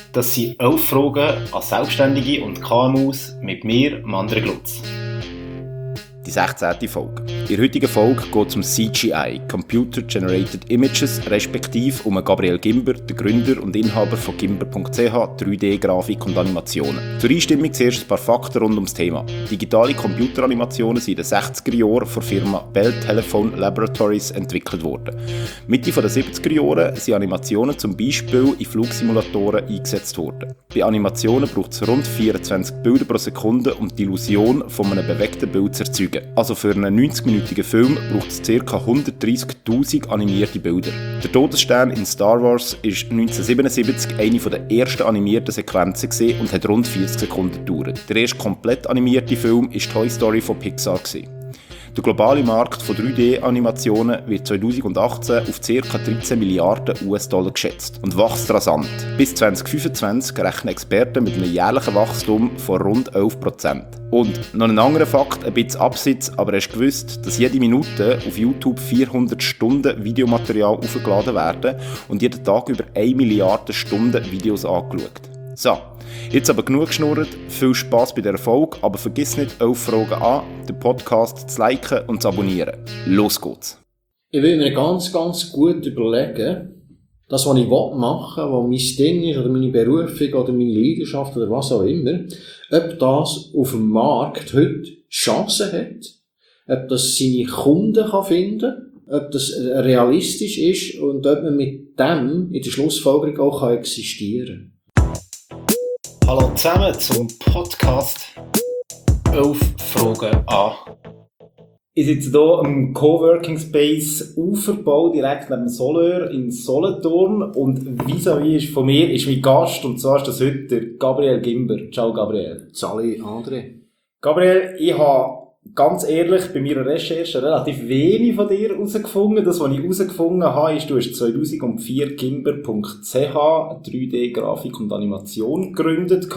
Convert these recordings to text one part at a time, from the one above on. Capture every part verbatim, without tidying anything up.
Das sind elf Fragen an Selbstständige und K M Us mit mir, Mandre Glutz. Die sechzehnte Folge. In der heutigen Folge geht es um C G I, Computer Generated Images, respektive um Gabriel Gimber, den Gründer und Inhaber von Gimber Punkt c h, drei D-Grafik und Animationen. Zur Einstimmung zuerst ein paar Fakten rund ums Thema. Digitale Computeranimationen sind in den sechziger Jahren von der Firma Bell Telephone Laboratories entwickelt worden. Mitte der siebziger Jahre sind Animationen zum Beispiel in Flugsimulatoren eingesetzt worden. Bei Animationen braucht es rund vierundzwanzig Bilder pro Sekunde, um die Illusion von einem bewegten Bild zu erzeugen. Also für einen neunzigminütigen Film braucht es ca. hundertdreissigtausend animierte Bilder. Der Todesstern in Star Wars war neunzehnhundertsiebenundsiebzig eine der ersten animierten Sequenzen und hat rund vierzig Sekunden gedauert. Der erste komplett animierte Film war Toy Story von Pixar. Der globale Markt von drei D-Animationen wird zweitausendachtzehn auf ca. dreizehn Milliarden U S-Dollar geschätzt und wächst rasant. Bis zweitausendfünfundzwanzig rechnen Experten mit einem jährlichen Wachstum von rund elf Prozent. Und noch ein anderer Fakt, ein bisschen abseits, aber hast du gewusst, dass jede Minute auf YouTube vierhundert Stunden Videomaterial aufgeladen werden und jeden Tag über eine Milliarde Stunden Videos angeschaut. So, jetzt aber genug geschnurrt, viel Spass bei dieser Folge, aber vergiss nicht, elf Fragen an, den Podcast zu liken und zu abonnieren. Los geht's! Ich will mir ganz, ganz gut überlegen, das, was ich machen will, was mein Ding ist, oder meine Berufung, oder meine Leidenschaft, oder was auch immer, ob das auf dem Markt heute Chancen hat, ob das seine Kunden kann finden kann, ob das realistisch ist und ob man mit dem in der Schlussfolgerung auch existieren kann. Hallo zusammen zum Podcast elf Fragen an. Ich sitze hier im Coworking Space Uferbau, direkt neben dem Soleur in Solothurn. Und vis-à-vis ist von mir ist mein Gast, und zwar ist das heute der Gabriel Gimber. Ciao Gabriel. Sali, André. Gabriel, ich habe ganz ehrlich bei meiner Recherche relativ wenig von dir herausgefunden. Das, was ich herausgefunden habe, ist, du hast zweitausendvier Gimber Punkt c h, drei D-Grafik und Animation gegründet.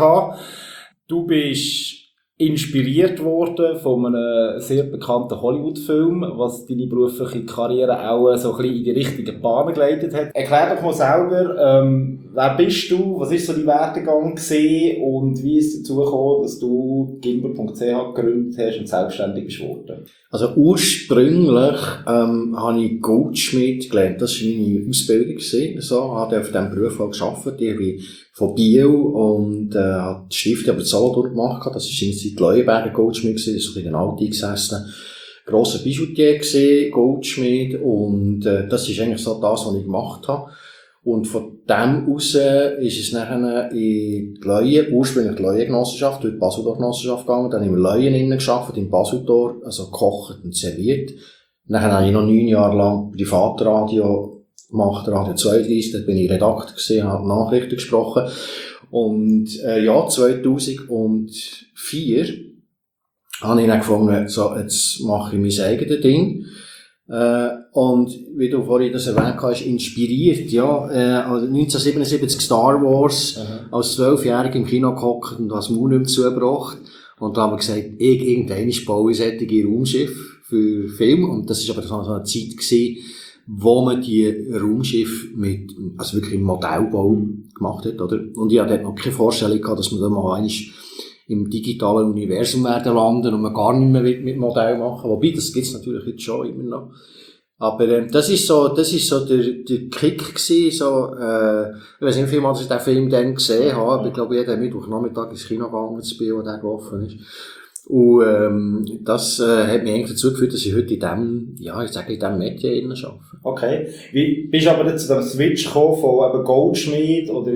Du bist inspiriert worden von einem sehr bekannten Hollywood-Film, was deine berufliche Karriere auch so ein bisschen in die richtige Bahn geleitet hat. Erklär doch mal selber, ähm, wer bist du, was ist so dein Werdegang gewesen und wie ist es dazu gekommen, dass du Gimber Punkt c h gegründet hast und selbstständig bist worden? Also ursprünglich ähm, habe ich Goldschmied gelernt, das war meine Ausbildung gewesen, so, habe auf diesem Beruf auch gearbeitet, ich bin von Biel und äh, habe die Stifte aber Solothurn gemacht, das war in der Zeit Leuenberger Goldschmied gewesen, das war in den Alten gesessen, grosser Bijoutier gewesen, Goldschmied, und äh, das ist eigentlich so das, was ich gemacht habe. Und von dem aus ist es nachher in die Leuen, ursprünglich die Leuengenossenschaft, durch die Basildorf-Genossenschaft gegangen, dann haben wir Leuen innen gearbeitet, in Basildorf, also gekocht und serviert. Nachher habe ich noch neun Jahre lang Privatradio gemacht, Radio zweiunddreissig, dort bin ich Redakteur gewesen, habe Nachrichten gesprochen. Und, äh, ja, zweitausendvier habe ich dann gefunden, so, jetzt mache ich mein eigenes Ding. Äh, und wie du vorhin das erwähnt hast, inspiriert, ja, äh, also neunzehnhundertsiebenundsiebzig Star Wars, aha, als Zwölfjähriger im Kino gehockt und das Maul nicht mehr zugebracht. Und da haben wir gesagt, ich, irgendwann baue ich solche Raumschiffe für Film. Und das war aber so eine Zeit gewesen, wo man die Raumschiffe mit, also wirklich im Modellbau gemacht hat, oder? Und ich hatte dort noch keine Vorstellung gehabt, dass man da mal einmal im digitalen Universum werden landen und man gar nicht mehr mit Modell machen. Wobei, das gibt's natürlich jetzt schon immer noch. Aber, ähm, das ist so, das ist so der, der Kick gewesen, so, äh, ich weiss nicht, wie viel Mal ich den Film dann gesehen habe, aber ich glaube, jeden Mittwochnachmittag ins Kino gegangen zu spielen, wo der gelaufen ist. Und, ähm, das, äh, hat mich eigentlich dazu geführt, dass ich heute in dem, ja, ich sage, in dem Medien innen arbeite. Okay. Wie bist du aber jetzt zu dem Switch gekommen von eben Goldschmied oder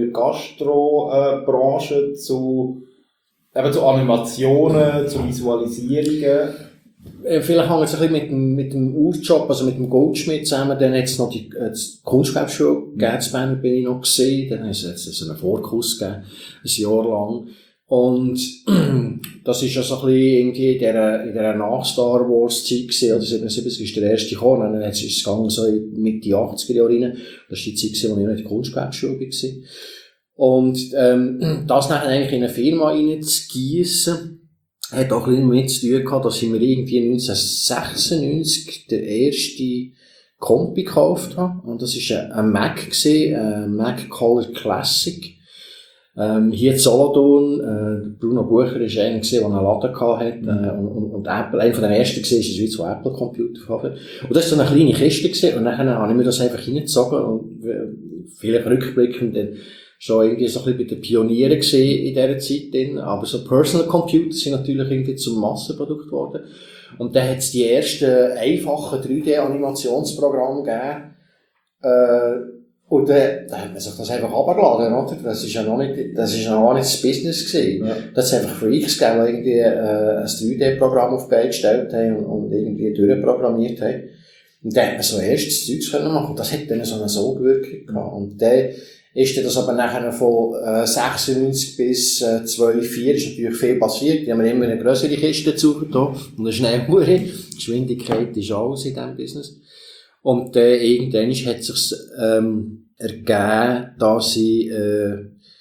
Gastro-Branche zu, eben zu Animationen, zu Visualisierungen? Vielleicht hängt es ein bisschen mit dem, mit dem Urjob, also mit dem Goldschmied zusammen. Dann hat es noch die, äh, die Kunstgewerbeschule gegeben, zu Bern bin ich noch gesehen. Dann hat es jetzt einen Vorkurs gegeben, ein Jahr lang. Und das ist ja so ein bisschen irgendwie in dieser, in dieser Nach-Star Wars-Zeit gewesen, oder siebenundsiebzig ist der erste gekommen, dann ist es gegangen so in Mitte achtziger Jahre rein. Das war die Zeit gewesen, wo ich noch in der Kunstgewerbeschule war. Und, ähm, das nachher eigentlich in eine Firma reinzugiessen, hat auch ein bisschen mit zu tun gehabt, dass ich mir irgendwie neunzehnhundertsechsundneunzig der erste Kompi gekauft habe. Und das war ein Mac gewesen, ein Mac Color Classic. Ähm, hier in Solothurn, äh, Bruno Bucher war einer, der einen Laden hatte, Mhm. äh, und, und, und Apple, einer von den ersten war in der Schweiz, der Apple-Computer verkauft. Und das war so eine kleine Kiste gewesen, und dann habe ich mir das einfach reingezogen, und äh, vielleicht rückblickend dann schon irgendwie so ein bisschen bei den Pionieren gesehen in dieser Zeit drin, aber so Personal Computer sind natürlich irgendwie zum Massenprodukt geworden. Und dann hat es die ersten einfachen drei D-Animationsprogramme gegeben, äh, und dann, dann hat man sich das einfach runtergeladen, oder? Das ist ja noch nicht, das ist ja noch nicht das Business gewesen. Ja. Das hat einfach Freaks gegeben, die irgendwie, äh, ein drei D-Programm auf die Beine gestellt haben und, und irgendwie durchprogrammiert haben. Und dann hat man so erstes Zeugs können machen. Und das hat dann so eine Sogwirkung gehabt. Und dann ist dann das aber nachher von, äh, sechsundneunzig bis, äh, zweitausendvier ist natürlich viel passiert. Die haben immer eine grössere Kiste dazu getan. Und eine schnellere Geschwindigkeit ist alles in diesem Business. Und dann irgendwann hat es sich ähm, ergeben, dass ich äh,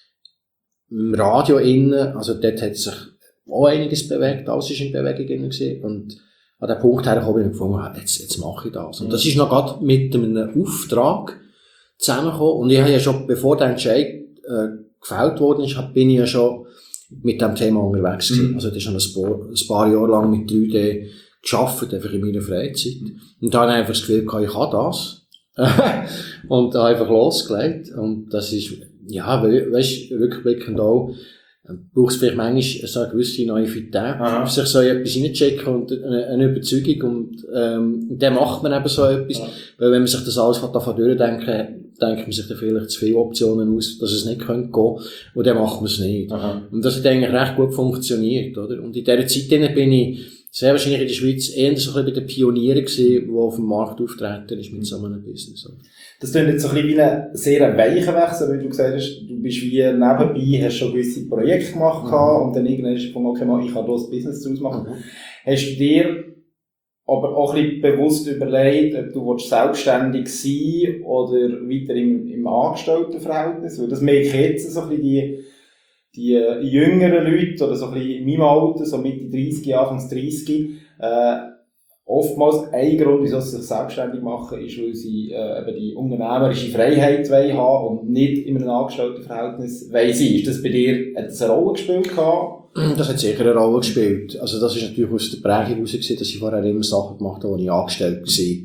im Radio innen, also dort hat sich auch einiges bewegt, alles ist in Bewegung innen gewesen. Und an dem Punkt her habe ich gefunden, jetzt, jetzt mache ich das. Und das ist noch gerade mit einem Auftrag zusammengekommen. Und ich habe ja schon, bevor der Entscheid äh, gefällt worden ist, bin ich ja schon mit dem Thema unterwegs gewesen. Mhm. Also das ist schon ein paar, ein paar Jahre lang mit drei D gearbeitet, einfach in meiner Freizeit. Und da habe ich einfach das Gefühl gehabt, ich kann das. Und da einfach losgelegt. Und das ist, ja, weisst, rückblickend auch, braucht es vielleicht manchmal so eine gewisse Naivität, Aha. sich so etwas reinchecken und eine, eine Überzeugung, und, ähm, und dann macht man eben so etwas, ja. Weil wenn man sich das alles davon durchdenken, denkt man sich dann vielleicht zu viele Optionen aus, dass es nicht könnte gehen, und dann macht man es nicht. Aha. Und das hat eigentlich recht gut funktioniert, oder? Und in dieser Zeit bin ich sehr wahrscheinlich in der Schweiz eher so ein bisschen bei den Pionieren gewesen, die auf dem Markt auftreten ist mit so einem Business. Das klingt jetzt so ein bisschen wie ein sehr weicher Wechsel, weil du gesagt hast, du bist wie nebenbei, hast schon gewisse Projekte gemacht mhm. und dann irgendwann hast du gefunden, okay, ich kann da ein Business draus machen. Mhm. Hast du dir aber auch ein bisschen bewusst überlegt, ob du selbstständig sein oder weiter im, im Angestelltenverhältnis? Weil das merke ich jetzt so ein bisschen die, die jüngeren Leute, oder so ein bisschen in meinem Alter, so Mitte dreißig, Anfangs dreißig, äh, oftmals ein Grund, wieso sie sich selbstständig machen, ist, weil sie äh, eben die unternehmerische Freiheit wollen haben und nicht in einem Angestelltenverhältnis wollen sein. Ist das bei dir, hat das eine Rolle gespielt gehabt? Das hat sicher eine Rolle gespielt. Also das ist natürlich aus der Prägung heraus gewesen, dass ich vorher immer Sachen gemacht habe, wo ich angestellt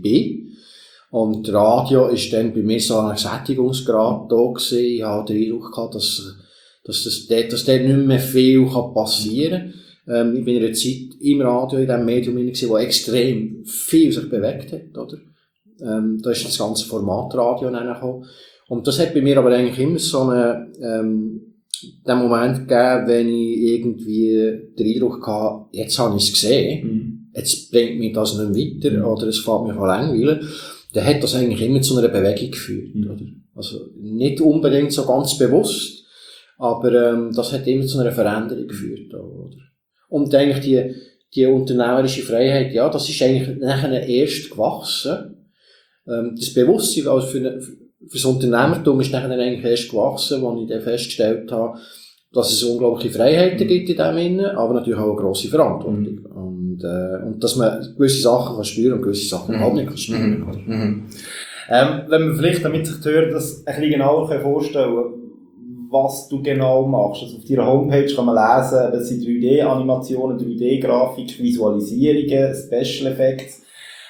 war. Und Radio ist dann bei mir so ein Sättigungsgrad da gewesen. Ich habe den Eindruck gehabt, dass, dass das dort, dass dort nicht mehr viel passieren kann. Ähm, ich bin in einer Zeit im Radio, in diesem Medium, wo extrem viel sich bewegt hat, oder? Ähm, da ist das ganze Format Radio gekommen. Und das hat bei mir aber eigentlich immer so einen, ähm, den Moment gegeben, wenn ich irgendwie den Eindruck hatte, jetzt habe ich es gesehen, mhm. jetzt bringt mich das nicht weiter, oder es fällt mich an langweilen. Dann hat das eigentlich immer zu einer Bewegung geführt, mhm. oder? Also, nicht unbedingt so ganz bewusst, aber, ähm, das hat immer zu einer Veränderung geführt, oder? Und eigentlich die, die unternehmerische Freiheit, ja, das ist eigentlich nachher erst gewachsen. Ähm, das Bewusstsein also für, eine, für das Unternehmertum ist nachher eigentlich erst gewachsen, als ich dann festgestellt habe, dass es unglaubliche Freiheiten gibt in dem Innen, aber natürlich auch eine grosse Verantwortung. Mhm. Und, äh, und dass man gewisse Sachen kann spüren und gewisse Sachen überhaupt nicht kann spüren. Mhm. Mhm. Ähm, wenn man vielleicht, damit sich die Hörer das ein bisschen genauer vorstellen kann, was du genau machst. Also auf deiner Homepage kann man lesen, das sind drei D-Animationen, drei D-Grafik, Visualisierungen, Special Effects.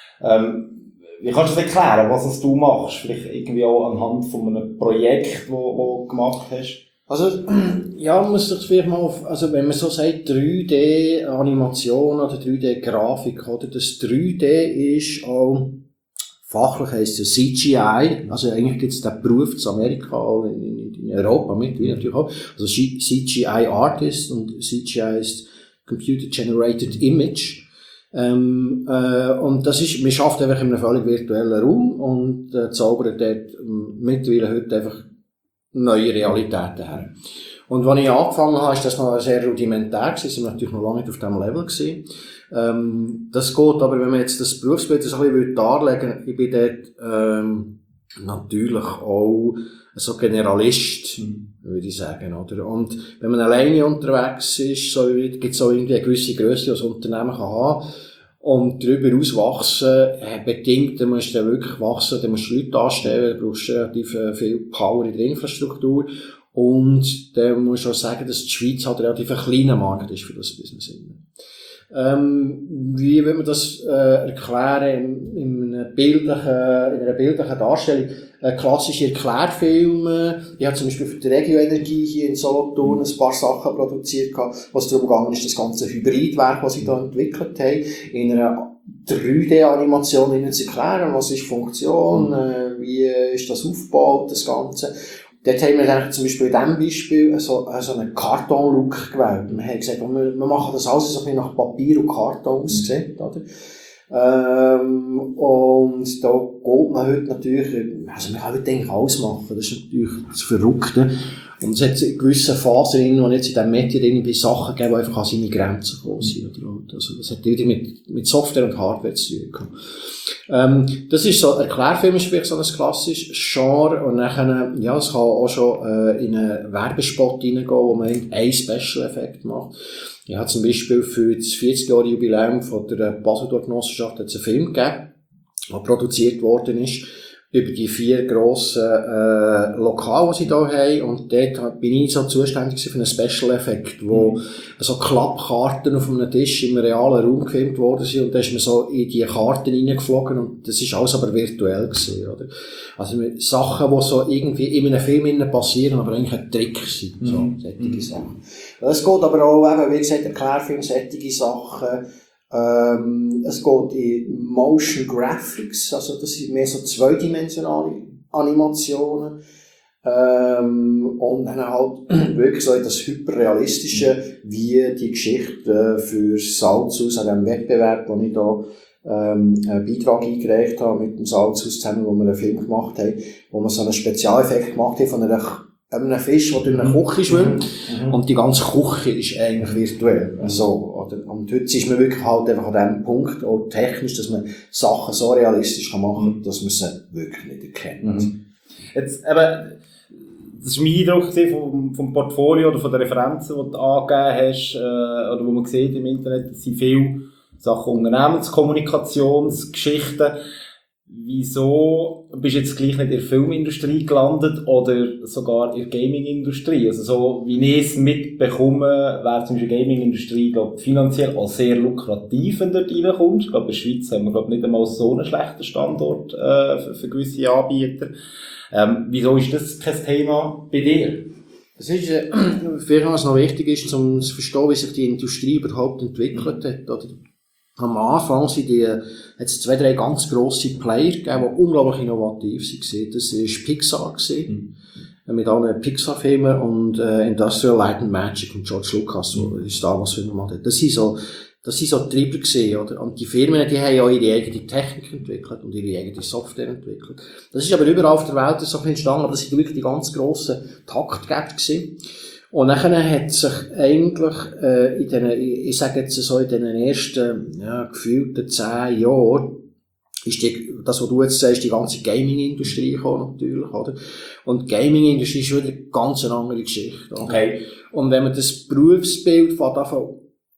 Ähm, wie kannst du das erklären, was du machst? Vielleicht irgendwie auch anhand von einem Projekt, das du gemacht hast? Also, ja, man muss sich vielleicht mal auf, also wenn man so sagt, drei D-Animation oder drei D-Grafik, oder? Das drei D ist auch, fachlich heisst es C G I, also eigentlich gibt es den Beruf in Amerika, auch in, in, in Europa mit, wie natürlich auch. Also C G I Artist und C G I ist Computer Generated Image. Ähm, äh, und das ist, man schafft einfach in einem völlig virtuellen Raum und äh, zaubert dort ähm, mittlerweile heute einfach neue Realitäten her. Und als ich angefangen habe, ist das noch sehr rudimentär gewesen, sind wir natürlich noch lange nicht auf diesem Level gewesen. Ähm, das geht, aber wenn man jetzt das Berufsbild so ein bisschen darlegen würde, ich bin dort, ähm, natürlich auch so Generalist, mhm. würde ich sagen, oder? Und wenn man alleine unterwegs ist, so, gibt es auch irgendwie eine gewisse Grösse, die das Unternehmen kann haben. Und darüber hinaus wachsen, äh, bedingt, dann musst du dann wirklich wachsen, dann musst du Leute anstellen, du brauchst relativ viel Power in der Infrastruktur. Und da muss ich auch sagen, dass die Schweiz halt relativ ein kleiner Markt ist für das Business. Ähm, wie will man das äh, erklären in, in, einer bildlichen, in einer bildlichen Darstellung? Äh, klassische Erklärfilme. Ich habe zum Beispiel für die Regio-Energie hier in Solothurn ein paar Sachen produziert, was darum gegangen ist, das ganze Hybridwerk, was sie da entwickelt haben, in einer drei D-Animation ihnen zu erklären, was ist Funktion, äh, wie ist das aufgebaut, das Ganze. Dort haben wir dann zum Beispiel in diesem Beispiel so, so einen Karton-Look gewählt. Wir haben gesagt, wir, wir machen das alles so ein bisschen nach Papier und Karton aussehen, oder? Ähm, und da geht man heute natürlich, also man kann heute eigentlich alles machen, das ist natürlich das Verrückte. Und es hat in gewissen Phasen, wo jetzt in diesem Metier irgendwie Sachen geben, die einfach an seine Grenzen gekommen sind. Also das hat wieder mit, mit Software und Hardware zu tun. Ähm, das ist so, Erklärfilm ist wirklich so ein klassisches Genre, und nachher, ja, es kann auch schon äh, in einen Werbespot reingehen, wo man einen Special-Effekt macht. Ich habe zum Beispiel für das vierzig-Jahre-Jubiläum von der Baselor-Genossenschaft einen Film gegeben, der produziert worden ist, über die vier grossen äh, Lokale, die sie hier haben. Und dort bin ich so zuständig für einen Special-Effekt, wo mhm. so Klappkarten auf einem Tisch im realen Raum gefilmt worden sind. Und da ist man so in die Karten reingeflogen, und das ist alles aber virtuell gewesen, oder? Also Sachen, die so irgendwie in einem Film passieren, aber eigentlich ein Trick sind. So, mhm. solche mhm. Sachen. Es geht aber auch, eben, wie gesagt, Erklärfilm, solche Sachen. Ähm, es geht in Motion Graphics, also das sind mehr so zweidimensionale Animationen. Ähm, und dann halt wirklich so das Hyperrealistische, wie die Geschichte für Salzhaus an diesem Wettbewerb, wo ich da ähm, einen Beitrag eingereicht habe mit dem Salzhaus zusammen, wo wir einen Film gemacht haben, wo wir so einen Spezialeffekt gemacht haben von einer einem Fisch, der durch eine Küche schwimmt, mhm. und die ganze Küche ist eigentlich virtuell. So, oder? Und heute ist man wirklich halt einfach an dem Punkt, auch technisch, dass man Sachen so realistisch machen kann, dass man sie wirklich nicht erkennt. Mhm. Jetzt, eben, das war mein Eindruck vom, vom Portfolio oder von den Referenzen, die du angegeben hast, äh, oder wo man sieht im Internet, es sind viele Sachen Unternehmenskommunikationsgeschichten. Wieso bist du jetzt gleich nicht in der Filmindustrie gelandet oder sogar in der Gaming-Industrie? Also so, wie ich es mitbekomme, wäre zum Beispiel die Gaming-Industrie, glaube ich, finanziell auch sehr lukrativ, wenn du dort reinkommst. Ich glaube, in der Schweiz haben wir, glaube ich, nicht einmal so einen schlechten Standort äh, für, für gewisse Anbieter. Ähm, wieso ist das kein Thema bei dir? Das ist, äh, vielleicht was noch wichtig ist, um zu verstehen, wie sich die Industrie überhaupt entwickelt hat, oder? Am Anfang sind die, hat es zwei, drei ganz grosse Player gegeben, die unglaublich innovativ waren. Das war Pixar gewesen, mhm. mit allen Pixar-Filmen, und äh, Industrial Light and Magic und George Lucas, der Star Wars-Filme gemacht hat. Das sind so, das sind so Treiber gewesen, oder? Und die Firmen, die haben ja ihre eigene Technik entwickelt und ihre eigene Software entwickelt. Das ist aber überall auf der Welt so entstanden, aber das sind wirklich die ganz grossen Taktgeber gewesen. Und nachher hat sich eigentlich, äh, in den, ich sage jetzt so, in den ersten, ja, gefühlten zehn Jahren, ist die, das, was du jetzt sagst, die ganze Gaming-Industrie gekommen, natürlich, oder? Und die Gaming-Industrie ist wieder eine ganz andere Geschichte, oder? Okay. Und wenn man das Berufsbild von davon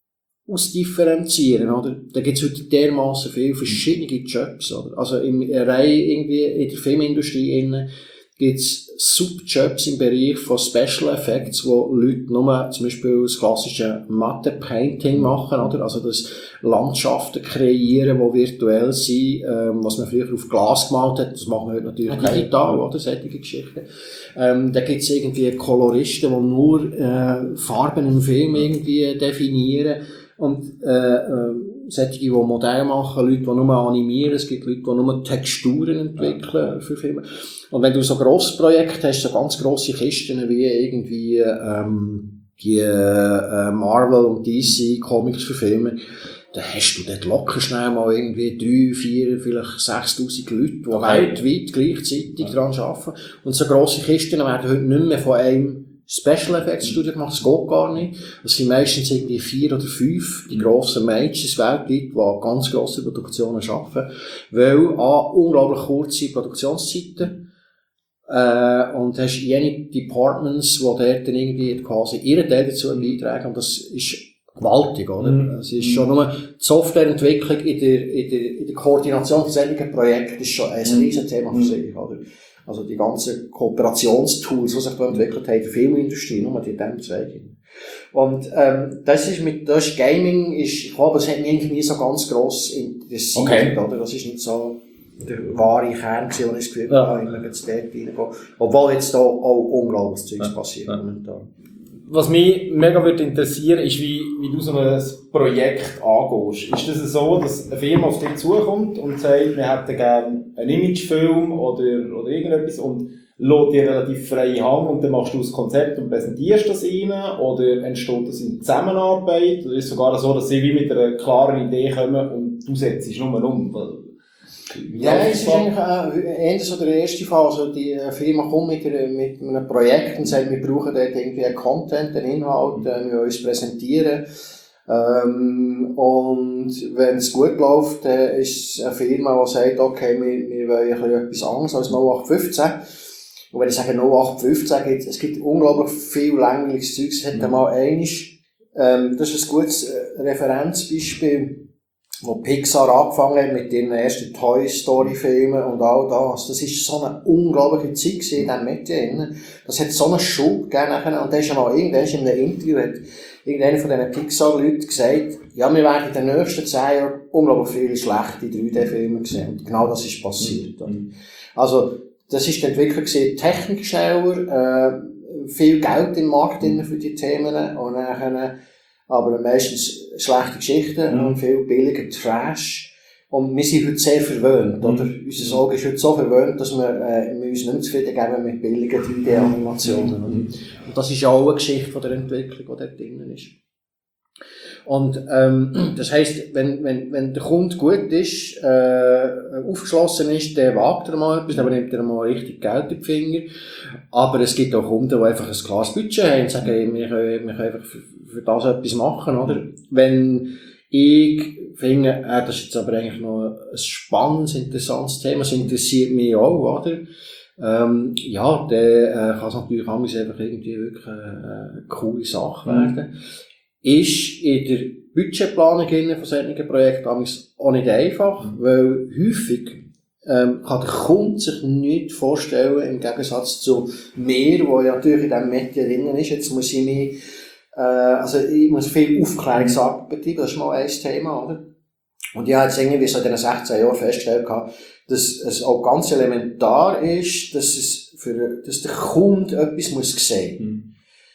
ausdifferenzieren, oder? Da gibt's heute dermassen viele verschiedene Jobs, oder? Also in Reihe irgendwie in der Filmindustrie innen, gibt's Subjobs im Bereich von Special Effects, wo Leute nur zum Beispiel das klassische Matte Painting machen, oder? Also das Landschaften kreieren, die virtuell sind, ähm, was man früher auf Glas gemalt hat, das machen wir heute natürlich okay. digital, oder? Solche Geschichten. Ähm, da gibt's irgendwie Koloristen, die nur äh, Farben im Film irgendwie definieren. Und äh, äh, solche, die Modelle machen, Leute, die nur animieren, es gibt Leute, die nur Texturen entwickeln für Filme. Und wenn du so grosse Projekte hast, so ganz grosse Kisten wie irgendwie ähm, die äh, Marvel und D C Comics für Filme, dann hast du dort locker schnell mal irgendwie drei, vier, vielleicht sechstausend Leute, die okay. weltweit gleichzeitig ja. daran arbeiten. Und so grosse Kisten werden heute nicht mehr von einem Special Effects Studio gemacht, das geht gar nicht. Das sind meistens irgendwie vier oder fünf, die grossen Majors weltweit, die ganz grosse Produktionen arbeiten, weil A, unglaublich kurze Produktionszeiten, äh, und hast jene Departments, die dort dann irgendwie quasi ihren Teil dazu beitragen, und das ist gewaltig, oder? Mm. Es ist schon nur die Softwareentwicklung in der, in der, in der Koordination von solchen Projekten ist schon ein riesen Thema für sich, oder? Also die ganzen Kooperationstools, die sich da entwickelt haben, in der Filmindustrie, nur die dem Zweig. Und, ähm, das ist mit, das ist Gaming, ist, ich glaube, es hat mich eigentlich nie so ganz gross interessiert, okay. oder? Das ist nicht so der wahre Kern gewesen, wo ich das Gefühl ja. habe, immer jetzt dort reingehen. Obwohl jetzt da auch unglaubliches Zeugs ja. passiert ja. momentan. Was mich mega würde interessieren, ist, wie, wie du so ein Projekt angehst. Ist das so, dass eine Firma auf dich zukommt und sagt, wir hätten gerne einen Imagefilm oder, oder irgendetwas und lässt dir relativ freie Hand und dann machst du das Konzept und präsentierst das ihnen? Oder entsteht das in Zusammenarbeit? Oder ist es sogar so, dass sie wie mit einer klaren Idee kommen und du setzt es nur um? Ja, es ist eigentlich äh, eher so der erste Fall. Also die Firma kommt mit, der, mit einem Projekt und sagt, wir brauchen dort irgendwie einen Content, einen Inhalt, äh, wir wollen uns präsentieren. Ähm, und wenn es gut läuft, äh, ist es eine Firma, die sagt, okay, wir, wir wollen etwas anderes als null acht fünfzehn. Und wenn ich sage null acht fünfzehn, gibt, es gibt unglaublich viel längliches Zeug. Es hat mhm. einmal einiges, ähm, das ist ein gutes Referenzbeispiel, wo Pixar angefangen hat mit den ersten Toy Story Filmen und all das. Das ist so eine unglaubliche Zeit gewesen in diesem Medien. Das hat so einen Schub gegeben. Und da ist einmal irgendwann in einem Interview, hat irgendeiner von diesen Pixar-Leuten gesagt, ja, wir werden in den nächsten zehn Jahren unglaublich viele schlechte drei D-Filme sehen. Und genau das ist passiert. Mhm. Also, das ist die Entwicklung gewesen, Technik schneller, äh, viel Geld im Markt für die Themen und dann, aber meistens schlechte Geschichten mhm. und viel billiger Trash. Und wir sind heute sehr verwöhnt, mhm. oder? Unser Auge ist heute so verwöhnt, dass wir, äh, wir uns nicht zufrieden geben mit billigen drei D-Animationen. Mhm. Und das ist auch eine Geschichte von der Entwicklung, die dort drinnen ist. Und, ähm, das heisst, wenn, wenn, wenn der Kunde gut ist, äh, aufgeschlossen ist, dann wagt er mal etwas, dann nimmt er mal richtig Geld in die Finger. Aber es gibt auch Kunden, die einfach ein klares Budget haben und sagen, hey, wir können, wir können einfach für, für das etwas machen, oder? Wenn ich finde, äh, das ist jetzt aber eigentlich noch ein spannendes, interessantes Thema, das interessiert mich auch, oder? Ähm, ja, dann äh, kann es natürlich auch einfach irgendwie wirklich eine, eine coole Sache werden. Ist in der Budgetplanung von solchen Projekten auch nicht einfach, weil häufig ähm, kann der Kunde sich nicht vorstellen, im Gegensatz zu mir, wo ja natürlich in diesem Medien drin ist, jetzt muss ich mich, äh, also ich muss viel Aufklärungsarbeit betreiben, das ist mal ein Thema, oder? Und ich habe jetzt irgendwie so in den sechzehn Jahren festgestellt, dass es auch ganz elementar ist, dass es für, dass der Kunde etwas muss sehen. Mhm.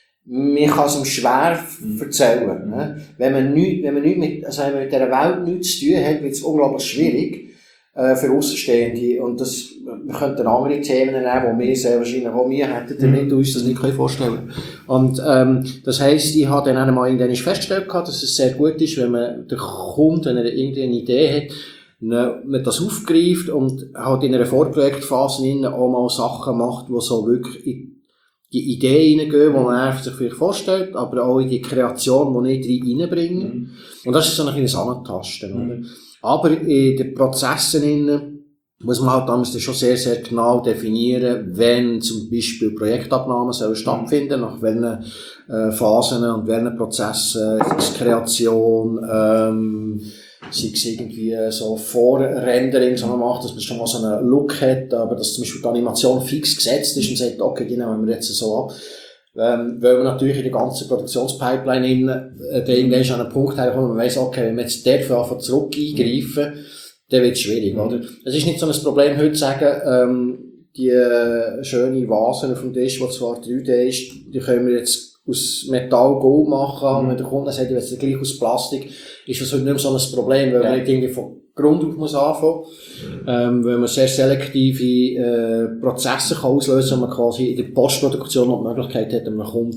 Man kann es ihm schwer erzählen. Ne? Wenn man nicht, wenn man nicht mit, also wenn man mit dieser Welt nichts zu tun hat, wird es unglaublich schwierig, äh, für Außenstehende. Und das, wir könnten andere Themen nehmen, die wir sehr wahrscheinlich auch wir hätten, damit uns das nicht vorstellen können. Und, ähm, das heisst, ich habe dann einmal irgendwann festgestellt, dass es sehr gut ist, wenn man der Kunde, wenn er irgendwie eine Idee hat, ne, man das aufgreift und halt in einer Vorprojektphase auch mal Sachen macht, die so wirklich in die Idee reingehen, die man sich vielleicht vorstellt, aber auch in die Kreation, die nicht reinbringen. Mhm. Und das ist so ein kleines Antasten, oder? Mhm. Aber in den Prozessen innen muss man halt damals schon sehr, sehr genau definieren, wenn zum Beispiel Projektabnahmen sollen stattfinden, nach welchen äh, Phasen und welchen Prozessen, Kreation, ähm, sei es irgendwie so Vorrendering, so man macht, dass man schon mal so einen Look hat, aber dass zum Beispiel die Animation fix gesetzt ist und sagt, okay, die nehmen wir jetzt so ab. Ähm, weil wir natürlich in der ganzen Produktionspipeline innen, äh, da irgendwann schon an einen Punkt haben, wo man weiss, okay, wenn wir jetzt dafür einfach zurück eingreifen, dann wird es schwierig, mhm. oder? Es ist nicht so ein Problem, heute zu sagen, ähm, die äh, schöne Vasen auf dem Tisch, die zwar drei D ist, die können wir jetzt aus Metall Gold machen, mhm. und wenn der Kunde sagt, ich will es gleich aus Plastik, ist das heute nicht mehr so ein Problem, weil ja. man nicht irgendwie von Grund auf muss anfangen, ähm, weil man sehr selektive äh, Prozesse kann auslösen kann, und man quasi in der Postproduktion noch die Möglichkeit hat, wenn man kommt,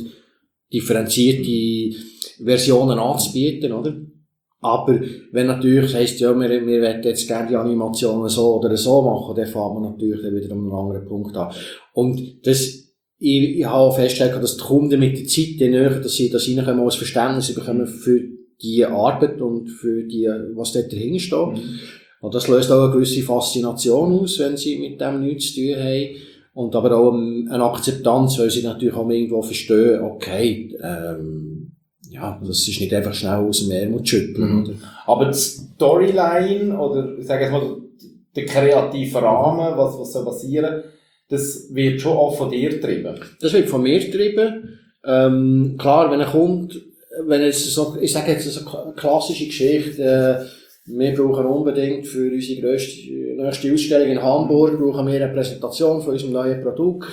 differenzierte Versionen anzubieten, oder? Aber wenn natürlich heisst, ja, wir, wir wollen jetzt gerne die Animationen so oder so machen, dann fängt man natürlich dann wieder an einen anderen Punkt an. Und das, ich, ich habe festgestellt, dass die Kunden mit der Zeit dann näher, dass sie das reinkommen, als Verständnis bekommen für die Arbeit und für die, was dort dahinter steht. Mhm. Und das löst auch eine gewisse Faszination aus, wenn sie mit dem nichts zu tun haben. Und aber auch eine Akzeptanz, weil sie natürlich auch irgendwo verstehen, okay, ähm, ja, das ist nicht einfach schnell aus dem Ärmel schütteln, mhm. oder? Aber die Storyline, oder, ich sage jetzt mal, der kreative Rahmen, was, was soll passieren, das wird schon auch von dir getrieben? Das wird von mir getrieben. Ähm, klar, wenn er kommt, wenn es so, ich sage jetzt so eine klassische Geschichte, äh, wir brauchen unbedingt für unsere grösste, nächste Ausstellung in Hamburg, brauchen wir eine Präsentation von unserem neuen Produkt.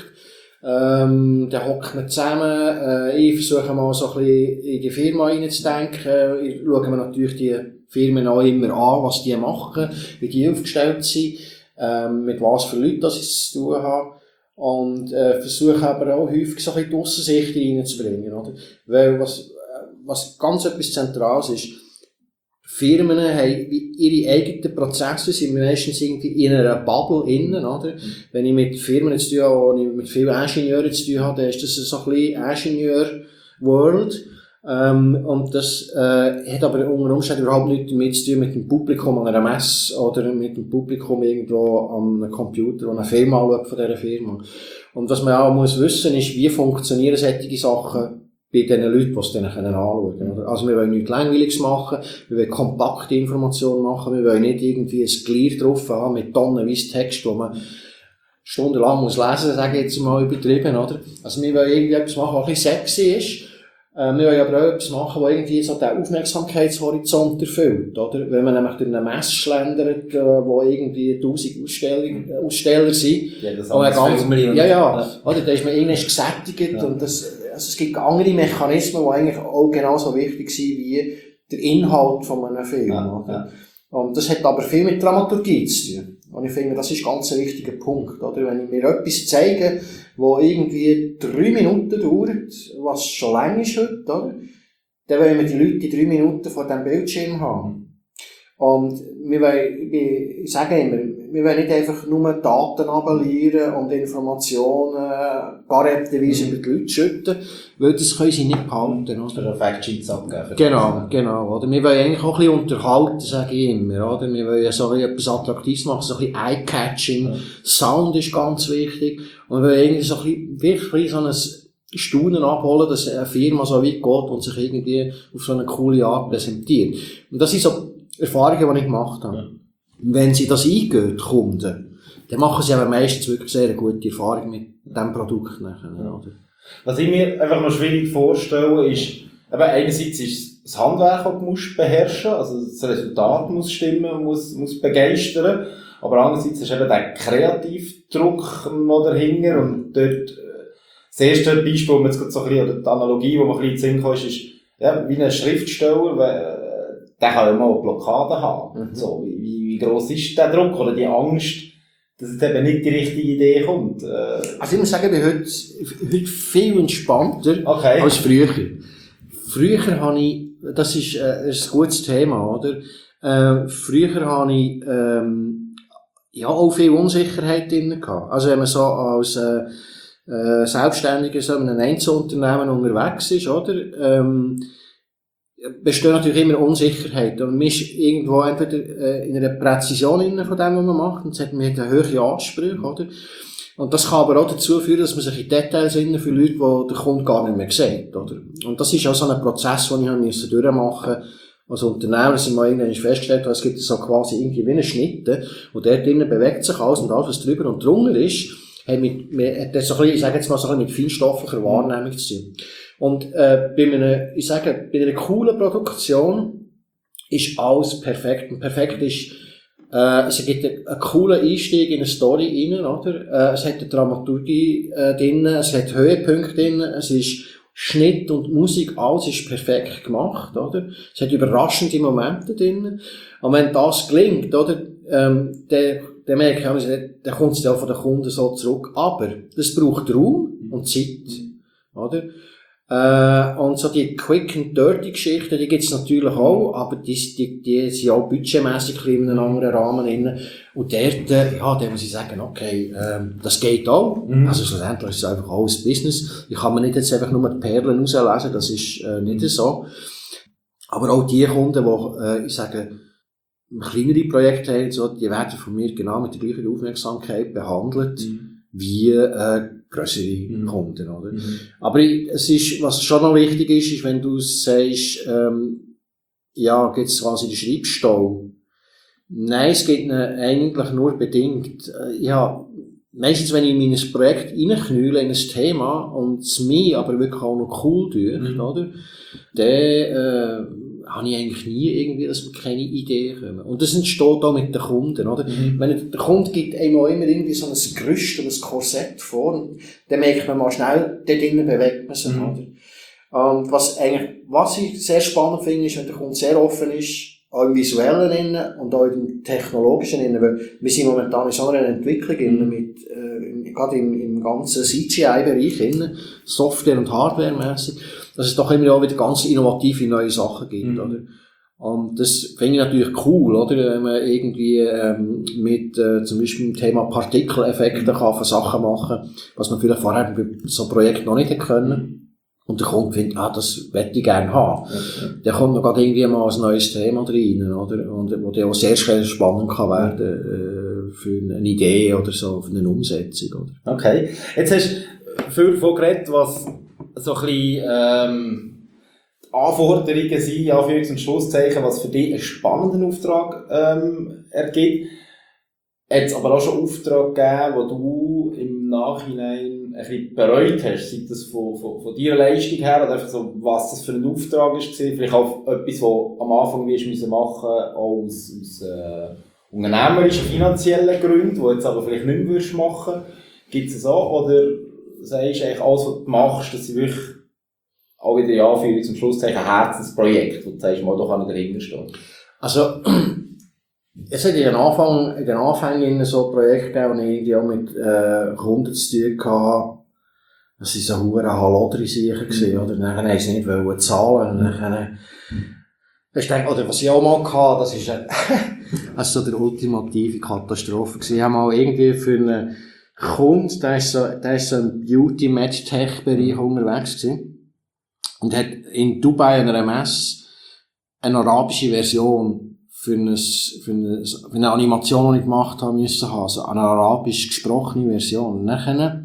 Ähm, dann hocken wir zusammen, äh, ich versuche mal so ein bisschen in die Firma reinzudenken. Ich schaue mir natürlich die Firmen auch immer an, was die machen, wie die aufgestellt sind, ähm, mit was für Leuten das ich zu tun habe. Und, äh, versuche aber auch häufig so ein bisschen die Aussensicht reinzubringen, oder? Weil was, was ganz etwas Zentrales ist, Firmen haben ihre eigenen Prozesse, sind meistens irgendwie in einer Bubble innen, oder? Mhm. Wenn ich mit Firmen zu tun habe, wenn ich mit vielen Ingenieuren zu tun habe, dann ist das so ein bisschen Ingenieur-World. Ähm, und das, äh, hat aber unter Umständen überhaupt nichts damit zu tun mit dem Publikum an einer Messe oder mit dem Publikum irgendwo an einem Computer, der eine Firma anschaut von dieser Firma. Und was man auch muss wissen, ist, wie funktionieren solche Sachen bei den Leuten, die es dann anschauen können. Also wir wollen nichts Langweiliges machen, wir wollen kompakte Informationen machen, wir wollen nicht irgendwie ein Glied drauf haben mit tonnenweise Text, wo man stundenlang muss lesen, sage ich jetzt mal übertrieben, oder? Also wir wollen irgendwie etwas machen, was ein bisschen sexy ist. Äh, wir wollen aber auch etwas machen, was irgendwie so den Aufmerksamkeitshorizont erfüllt, oder? Wenn man nämlich durch eine Messe schlendert, äh, wo irgendwie tausend Aussteller, Aussteller sind. Ja, das und ganz, ja, ja, ja, oder? Da ist man irgendwann gesättigt, ja. Und das, also es gibt andere Mechanismen, die eigentlich auch genauso wichtig sind wie der Inhalt von einem Film, ja, oder? Ja. Und das hat aber viel mit Dramaturgie zu tun. Und ich finde, das ist ganz ein wichtiger Punkt, oder? Wenn ich mir etwas zeige, wo irgendwie drei Minuten dauert, was schon lang ist heute, oder? Dann wollen wir die Leute die drei Minuten vor dem Bildschirm haben. Und wir wollen, ich sage immer, wir wollen nicht einfach nur Daten abonnieren und Informationen garantierweise über die Leute schütten, weil das können sie nicht behalten, oder? Oder Factsheets abgeben. Genau, genau, oder? Wir wollen eigentlich auch ein bisschen unterhalten, sage ich immer, oder? Wir wollen so ein bisschen etwas Attraktives machen, so ein bisschen Eye-Catching. Ja. Sound ist ganz wichtig. Und wir wollen irgendwie so ein bisschen, wirklich so ein Staunen abholen, dass eine Firma so weit geht und sich irgendwie auf so eine coole Art präsentiert. Und das sind so Erfahrungen, die ich gemacht habe. Ja. Wenn sie das eingehen, die Kunden, dann machen sie aber meistens wirklich sehr gute Erfahrungen mit diesem Produkt nachher, oder? Was ich mir einfach noch schwierig vorstelle, ist, eben einerseits ist das Handwerk, das du musst beherrschen, also das Resultat muss stimmen, muss, muss begeistern, aber andererseits ist eben der Kreativdruck noch dahinter und dort, das erste Beispiel, wo man jetzt so ein bisschen, oder die Analogie, die man ein bisschen in den Sinn kommt, ist, ja, wie ein Schriftsteller, der kann ja mal eine Blockade haben. Mhm. So, wie, wie gross ist der Druck oder die Angst, dass es eben nicht die richtige Idee kommt? Äh. Also ich muss sagen, ich bin heute, heute viel entspannter okay. als früher. Früher habe ich, das ist, äh, ist ein gutes Thema, oder? Äh, früher habe ich, ähm, ja, auch viel Unsicherheit drin gehabt. Also wenn man so als, äh, äh, Selbstständiger so in einem Einzelunternehmen unterwegs ist, oder? Ähm, besteht natürlich immer Unsicherheit. Und man ist irgendwo entweder äh, in einer Präzision innen von dem, was man macht, und es hat man eine hohe Ansprüche, oder? Und das kann aber auch dazu führen, dass man sich in Details innen für Leute, die der Kunde gar nicht mehr sieht, oder? Und das ist auch so ein Prozess, den ich haben müssen durchmachen als Unternehmer, sind wir irgendwann festgestellt, es gibt so quasi irgendwie wie eine Schnitte, und dort drinnen bewegt sich alles, und alles, was drüber und drunter ist, hat mit, hat das so ein bisschen, ich sage jetzt mal so ein bisschen mit feinstofflicher Wahrnehmung zu tun. Und, äh, bei einer, ich sage, bei einer coolen Produktion ist alles perfekt. Und perfekt ist, äh, es gibt einen, einen coolen Einstieg in eine Story rein, oder? Äh, es hat eine Dramaturgie, äh, drin, es hat Höhepunkte drin, es ist Schnitt und Musik, alles ist perfekt gemacht, oder? Es hat überraschende Momente drin. Und wenn das gelingt, oder, ähm, der, der merkt, der kommt es dann von den Kunden so zurück. Aber, das braucht Raum und Zeit, oder? Äh, und so die Quick and Dirty Geschichten, die gibt's natürlich auch, aber die, die, die sind auch budgetmässig in einem anderen Rahmen drin. Und dort, äh, ja, da muss ich sagen, okay, ähm, das geht auch. Mhm. Also schlussendlich ist es einfach alles Business. Ich kann mir nicht jetzt einfach nur die Perlen rauslesen, das ist äh, nicht so. Aber auch die Kunden, die, äh, ich sage, kleinere Projekte haben, so, die werden von mir genau mit der gleichen Aufmerksamkeit behandelt, mhm. wie äh, grössere mhm. Kunden, oder? Mhm. Aber es ist, was schon noch wichtig ist, ist, wenn du sagst, ähm, ja, gibt's quasi den Schreibstau. Nein, es gibt ihn eigentlich nur bedingt. Ich habe meistens, wenn ich in mein Projekt reinknülle, in ein Thema, und es mich aber wirklich auch noch cool tut, mhm. oder? Dann, äh, habe ich eigentlich nie irgendwie, dass wir keine Idee kommen. Und das entsteht auch mit den Kunden, oder? Mhm. Wenn der Kunde gibt einem auch immer irgendwie so ein Gerüst oder ein Korsett vor, und dann merkt man mal schnell, da drinnen bewegt man sich, mhm. oder? Und was eigentlich, was ich sehr spannend finde, ist, wenn der Kunde sehr offen ist, auch im Visuellen innen und auch im Technologischen innen, weil wir sind momentan in so einer Entwicklung innen mit, äh, gerade im, im ganzen C G I-Bereich innen, Software- und Hardware-mässig, dass es doch immer auch wieder ganz innovative neue Sachen gibt, mhm. oder? Und das finde ich natürlich cool, oder? Wenn man irgendwie, ähm, mit, äh, zum Beispiel dem Thema Partikeleffekte kann von Sachen machen, was man vielleicht vorher bei so einem Projekt noch nicht hätte können. Und der Kunde findet, ah, das möchte ich gerne haben. Okay. Der kommt noch gerade irgendwie mal ein neues Thema rein, oder? Und, wo der auch sehr schnell spannend kann werden, äh, für eine Idee oder so, für eine Umsetzung, oder? Okay. Jetzt hast du viel davon geredet, was so ein bisschen, ähm, die Anforderungen sind, Anführungs- und Schlusszeichen, was für dich einen spannenden Auftrag, ähm, ergibt. Hat es aber auch schon Aufträge gegeben, wo du im Nachhinein ein bisschen bereut hast, sei das von, von, von deiner Leistung her, oder einfach so, was das für ein Auftrag war, vielleicht auch etwas, was am Anfang wirst müssen machen, auch aus, aus äh, unternehmerischen, finanziellen Gründen, die jetzt aber vielleicht nicht mehr würdest machen. Gibt es auch, oder sagst du eigentlich alles, was du machst, dass sie wirklich auch wieder in Anführungs- und Schlusszeichen ein Herzensprojekt, wo du sagst, mal, da kann ich dahinter stehen? Also, es hat in den Anfang, in den Anfängen so Projekte gegeben, wo ich irgendwie auch mit, äh, Kunden zu tun hatte. Das waren so hure Hallodri sicher gewesen, oder? Dann haben sie nicht wollen zahlen, und dann, ich denke, oder was ich auch mal hatte, das ist, äh, das ist so der ultimative Katastrophe gewesen. Ich habe mal irgendwie für einen Kunden, der ist so, der ist so im Beauty-Match-Tech-Bereich unterwegs gewesen. Und hat in Dubai an einer Messe eine arabische Version für eine, für eine, für eine Animation, die ich gemacht habe, müssen haben. Also eine arabisch gesprochene Version. Und dann,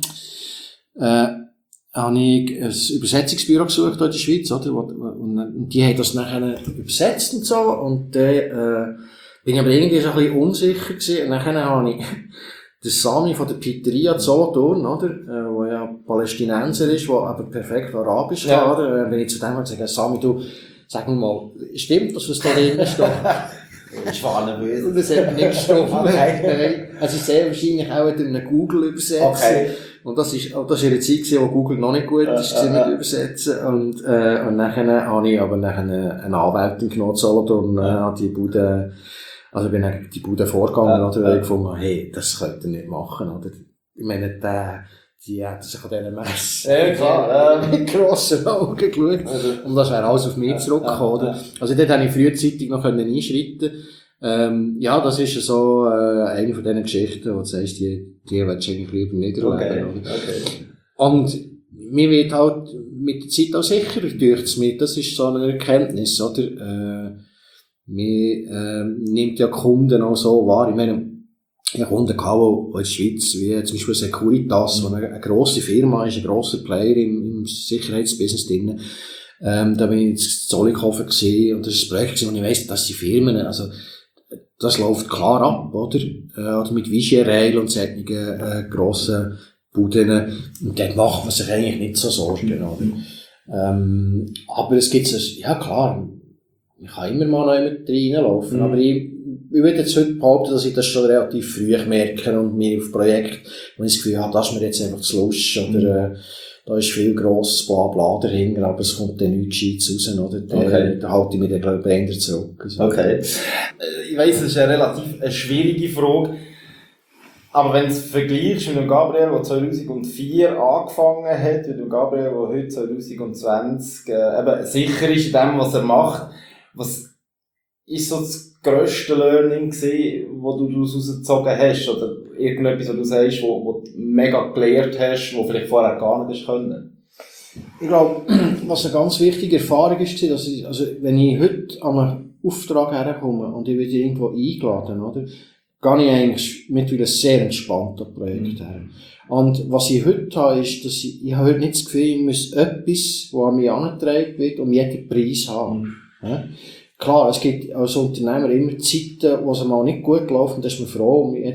äh, habe ich ein Übersetzungsbüro gesucht in der Schweiz, oder? Und, und die haben das nachher übersetzt und so. Und dann, äh, bin ich aber irgendwie so ein bisschen unsicher gewesen. Und dann habe ich den Sami von der Pizzeria Solothurn, oder? Äh, wo ja Palästinenser ist, der aber perfekt Arabisch ja. kann, oder? Wenn ich zu dem gesagt habe, Sami, du, sag mir mal, stimmt das, was da drin steht? Ich war nervös. Und das hat mir nicht gestimmt. Okay. Also sehr wahrscheinlich auch durch einen Google übersetzen. Okay. Und das ist, das ist in der Zeit gewesen, wo Google noch nicht gut ist, äh, äh, mit übersetzen. Und, äh, und nachher habe ich aber nachher eine, eine Anwältin genommen, und, äh, hat die Bude, also bin ich die Bude vorgegangen, äh, oder? Weil ich gefunden, hey, das könnt ihr nicht machen, oder? Ich meine, der, die hätten sich an diesen Messe ja, klar, äh, mit grossen Augen geschaut. Und das wäre alles auf mich zurückgekommen, oder? Also dort konnte ich frühzeitig noch einschreiten. Ähm, ja, das ist so, äh, eine von diesen Geschichten, wo du sagst, die, die willst du eigentlich lieber nicht erleben. Okay, okay. Und mir wird halt mit der Zeit auch sicherer durch es mir. Das ist so eine Erkenntnis, oder? Äh, mir, äh, nimmt ja Kunden auch so wahr. Ich meine, ich habe Kunden gehabt, die in der Schweiz, wie zum Beispiel Securitas, mhm. wo eine, eine grosse Firma ist, ein grosser Player im, im Sicherheitsbusiness drin. Ähm, da bin ich jetzt in Zollikofen gesehen, und das ist ein Projekt, und ich weiss, dass die Firmen, also, das läuft klar ab, oder? Äh, oder mit Vigier-Rail und solchen, äh, grossen Buden. Und dort macht man sich eigentlich nicht so Sorgen, oder? Ähm, aber es gibt es, ja klar, ich kann immer mal noch mit reinlaufen, mhm. aber ich, ich würde jetzt heute behaupten, dass ich das schon relativ früh merke und mir auf Projekt, wenn ich das Gefühl habe, das ist mir jetzt einfach zu lusch, oder, äh, da ist viel grosses Blabla dahinter, aber es kommt dann nichts Gescheites raus, oder? Da, okay. da halte ich mich dann, glaube ich, eher zurück. Also. Okay. Ich weiss, das ist eine relativ eine schwierige Frage. Aber wenn du es vergleichst mit dem Gabriel, der zweitausendvier angefangen hat, mit dem Gabriel, der heute zwanzig zwanzig äh, eben sicher ist in dem, was er macht, was ist so das grösste Learning gewesen, wo du daraus rausgezogen hast? Oder irgendetwas, was du sagst, wo, wo du mega gelernt hast, wo vielleicht vorher gar nicht hast können? Ich glaube, was eine ganz wichtige Erfahrung ist, dass ich, also, wenn ich heute an einen Auftrag herkomme und ich werde irgendwo eingeladen, oder, gehe ich eigentlich mittlerweile sehr entspannt an Projekt her. Und was ich heute habe, ist, dass ich, ich habe heute nicht das Gefühl, ich muss etwas, das an mich herangetragen wird, um jeden Preis haben. Ja? Klar, es gibt als Unternehmer immer Zeiten, wo es mal nicht gut läuft, und da ist man froh um jeden,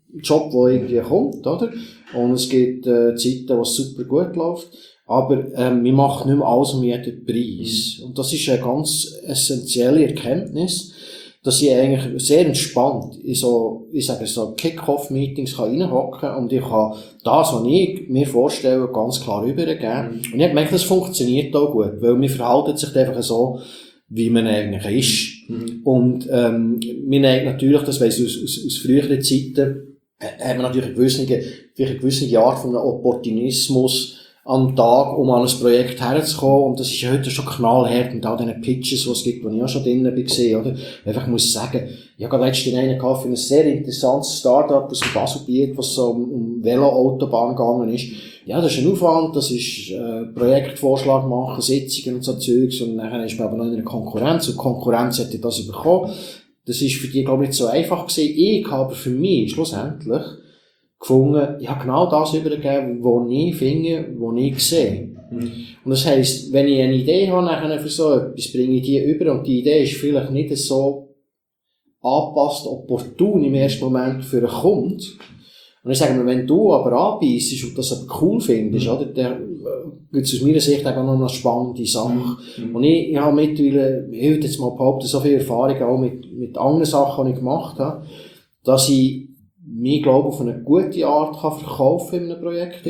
Job, der irgendwie kommt, oder? Und es gibt äh, Zeiten, wo es super gut läuft. Aber ähm, wir machen nicht mehr alles um jeden Preis. Mhm. Und das ist eine ganz essentielle Erkenntnis, dass ich eigentlich sehr entspannt in so, ich sage so, Kick-Off-Meetings reinhocken kann und ich kann das, was ich mir vorstelle, ganz klar rübergeben. Mhm. Und ich habe gemerkt, das funktioniert auch gut, weil man verhalten sich einfach so, wie man eigentlich ist. Mhm. Und ähm, wir nehmen natürlich, das weiss ich aus, aus, aus früheren Zeiten, äh, haben wir natürlich eine gewisse, eine gewisse Art von Opportunismus am Tag, um an ein Projekt herzukommen. Und das ist ja heute schon knallhart mit all diesen Pitches, die es gibt, wo ich auch schon drinnen war, oder? Einfach muss sagen, ich habe letztens einen gehabt für ein sehr interessantes Start-up aus dem Baselbiet, was so um, um Velo-Autobahn gegangen ist. Ja, das ist ein Aufwand, das ist, äh, Projektvorschlag machen, Sitzungen und so Zeugs, und dann ist man aber noch in einer Konkurrenz, und die Konkurrenz hätte das bekommen. Das ist für die, glaube ich, nicht so einfach gewesen. Ich habe aber für mich schlussendlich gefunden, ich habe genau das übergeben, was ich finde, was ich sehe. Mhm. Und das heisst, wenn ich eine Idee habe, nachher für so etwas, bringe ich die über, und die Idee ist vielleicht nicht so angepasst, opportun im ersten Moment für einen Kunden. Und ich sage mir, wenn du aber anbeißt und das aber cool findest, mhm. oder, dann gibt es aus meiner Sicht auch noch eine spannende Sache. Mhm. Und ich, ich habe mittlerweile, ich würde jetzt mal behaupten, so viel Erfahrung auch mit, mit anderen Sachen, die ich gemacht habe, dass ich mich, glaube ich, auf eine gute Art kann verkaufen in einem Projekt.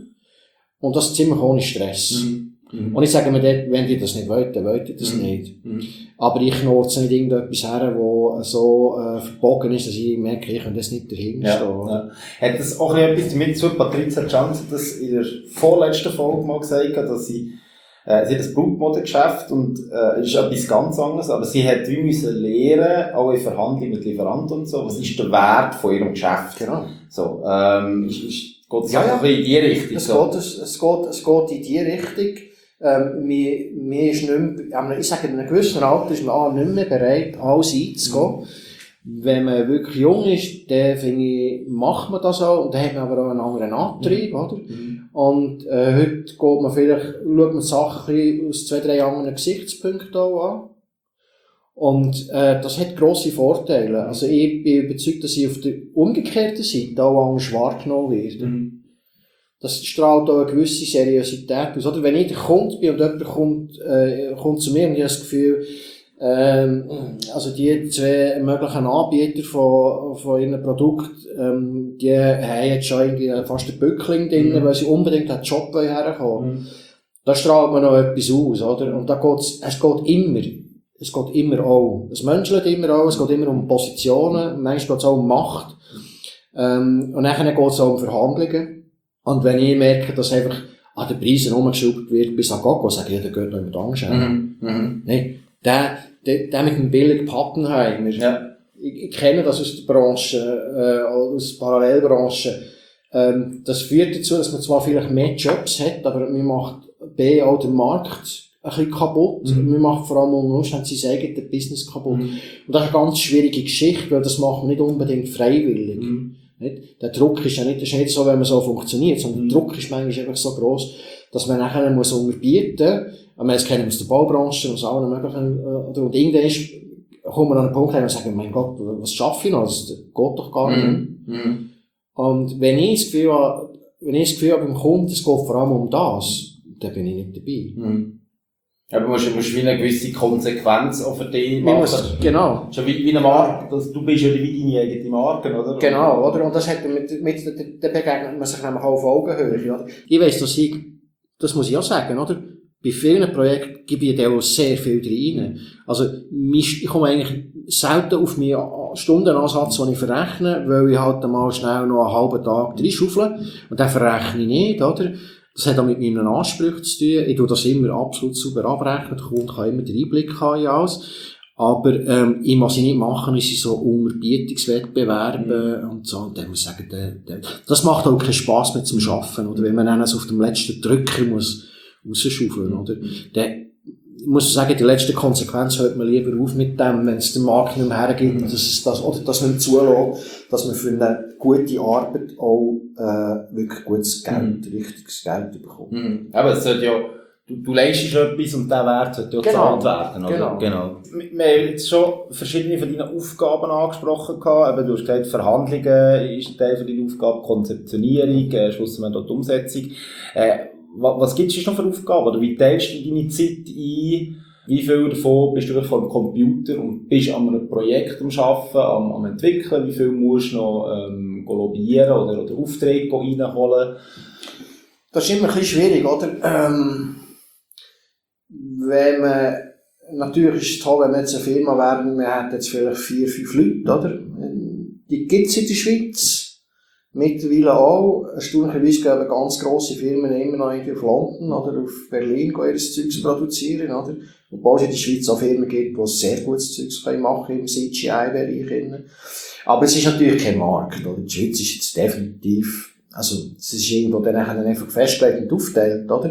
Und das ziemlich ohne Stress. Mhm. Mhm. Und ich sage mir dort, wenn die das nicht wollen, dann wollen die das mhm. nicht. Mhm. Aber ich nutze nicht irgendetwas her, das so äh, verbogen ist, dass ich merke, ich kann das nicht dahinter ja, stehen. Ja. Hat das auch etwas damit zu tun? Patricia Johnson hat das in der vorletzten Folge mal gesagt, dass sie Äh, sie hat das Blutmodengeschäft und äh, ist etwas ganz anderes, aber sie hat wie müssen lernen, auch in Verhandlungen mit Lieferanten und so, was ist der Wert von ihrem Geschäft? Genau. So, ähm, ist, ist, geht es ja, ja. in die Richtung? Es, so? geht, es, es, geht, es geht in die Richtung. Ähm, mir, mir ist nicht mehr, ich sage, in einem gewissen Alter ist man auch nicht mehr bereit, alles einzugehen. Mhm. Wenn man wirklich jung ist, dann finde ich, macht man das auch, und dann hat man aber auch einen anderen Antrieb, mhm. oder? Mhm. Und, äh, heute geht man vielleicht, schaut man Sachen ein bisschen aus zwei, drei anderen Gesichtspunkten auch an. Und, äh, das hat grosse Vorteile. Also, ich bin überzeugt, dass ich auf der umgekehrten Seite auch anders wahrgenommen werde. Mhm. Das strahlt auch eine gewisse Seriosität aus, oder? Wenn ich der Kunde bin und jemand kommt, äh, kommt zu mir und ich habe das Gefühl, Ähm, also die zwei möglichen Anbieter von, von ihrem Produkt, ähm, die haben jetzt schon irgendwie fast einen Bückling drin, mhm. weil sie unbedingt einen Job herkommen. Mhm. Da strahlt man noch etwas aus, oder? Und da geht's, es geht immer, es geht immer auch. Es menschelt immer auch, es geht immer um Positionen, manchmal geht es auch um Macht. Ähm, und dann geht es auch um Verhandlungen. Und wenn ich merke, dass einfach an den Preisen rumgeschraubt wird, bis an Gogo, sage ich, ja, da geht noch jemand Angst haben. Mhm. Mhm. Nee. Der, der, der mit dem billigen Pappenheimer. Ja. Ich, ich kenne das aus der Branche, äh, aus der Parallelbranche. Ähm, das führt dazu, dass man zwar vielleicht mehr Jobs hat, aber man macht B auch den Markt ein bisschen kaputt. Mhm. Man macht vor allem unter Umständen sein eigenes Business kaputt. Mhm. Und das ist eine ganz schwierige Geschichte, weil das macht man nicht unbedingt freiwillig. Mhm. Nicht? Der Druck ist ja nicht, das ist nicht so, wenn man so funktioniert, sondern mhm. der Druck ist manchmal einfach so gross, dass man nachher muss unterbieten muss. Aber das kennen wir aus der Baubranche, aus allen möglichen, äh, und irgendwann ist, kommen wir an einen Punkt, wo wir sagen, mein Gott, was schaffe ich noch? Das geht doch gar nicht. Mm, mm. Und wenn ich das Gefühl habe, wenn ich das Gefühl habe beim Kunden, es geht vor allem um das, dann bin ich nicht dabei. Mm. Aber du musst, musst wie eine gewisse Konsequenz auch für dich machen. Muss, genau. Schon wie, wie eine Marke, das, du bist ja wie deine eigene Marke, oder? Genau, oder? Und das hat mit, mit, der begegnet man sich nämlich auch auf Augenhöhe, oder? Ich weiss, dass ich, das muss ich auch sagen, oder? Bei vielen Projekten gebe ich da auch sehr viel rein. Also, ich komme eigentlich selten auf meinen Stundenansatz, den ich verrechne, weil ich halt mal schnell noch einen halben Tag reinschaufle. Und den verrechne ich nicht, oder? Das hat auch mit meinen Ansprüchen zu tun. Ich tue das immer absolut sauber abrechnen. Der Kunde kann immer den Einblick haben in alles. Aber, ähm, ich muss sie nicht machen, ist so Unterbietungswettbewerbe mhm. und so. Und dann muss ich sagen, der, der, das macht auch keinen Spass mehr zum Arbeiten, oder? Wenn man dann so auf dem letzten Drücker muss, rausschaufeln, oder? Dann, ich muss sagen, die letzte Konsequenz hört man lieber auf mit dem, wenn es den Markt nicht mehr hergibt, dass es das, oder dass man zulässt, dass man für eine gute Arbeit auch, äh, wirklich gutes Geld, mhm. richtiges Geld bekommt. Mhm. Aber es sollte ja, du, du leistest etwas und der Wert sollte auch gezahlt werden. Oder? Genau. genau. Wir haben jetzt schon verschiedene von deinen Aufgaben angesprochen. Eben, du hast gesagt, Verhandlungen ist Teil von deiner Aufgabe, Konzeptionierung, äh, schlussendlich auch die Umsetzung. Äh, was was gibt es noch für Aufgaben? Oder wie teilst du deine Zeit ein? Wie viel davon bist du wirklich vor dem Computer und bist an einem Projekt am Arbeiten, am, am Entwickeln? Wie viel musst du noch ähm, lobbyieren oder, oder Aufträge reinholen? Das ist immer ein bisschen schwierig, oder? Ähm, wenn man, natürlich ist es toll, wenn wir jetzt eine Firma wären, wir hätten jetzt vielleicht vier, fünf Leute, oder? Die gibt es in der Schweiz. Mittlerweile auch. Erstaunlicherweise gehen ganz grosse Firmen immer noch auf London oder auf Berlin ihr Zeugs produzieren, oder? Obwohl es in der Schweiz auch Firmen gibt, die sehr gutes Zeugs machen können im C G I-Bereich. Aber es ist natürlich kein Markt, oder? Die Schweiz ist jetzt definitiv, also, es ist irgendwo dann einfach festgelegt und aufgeteilt, oder?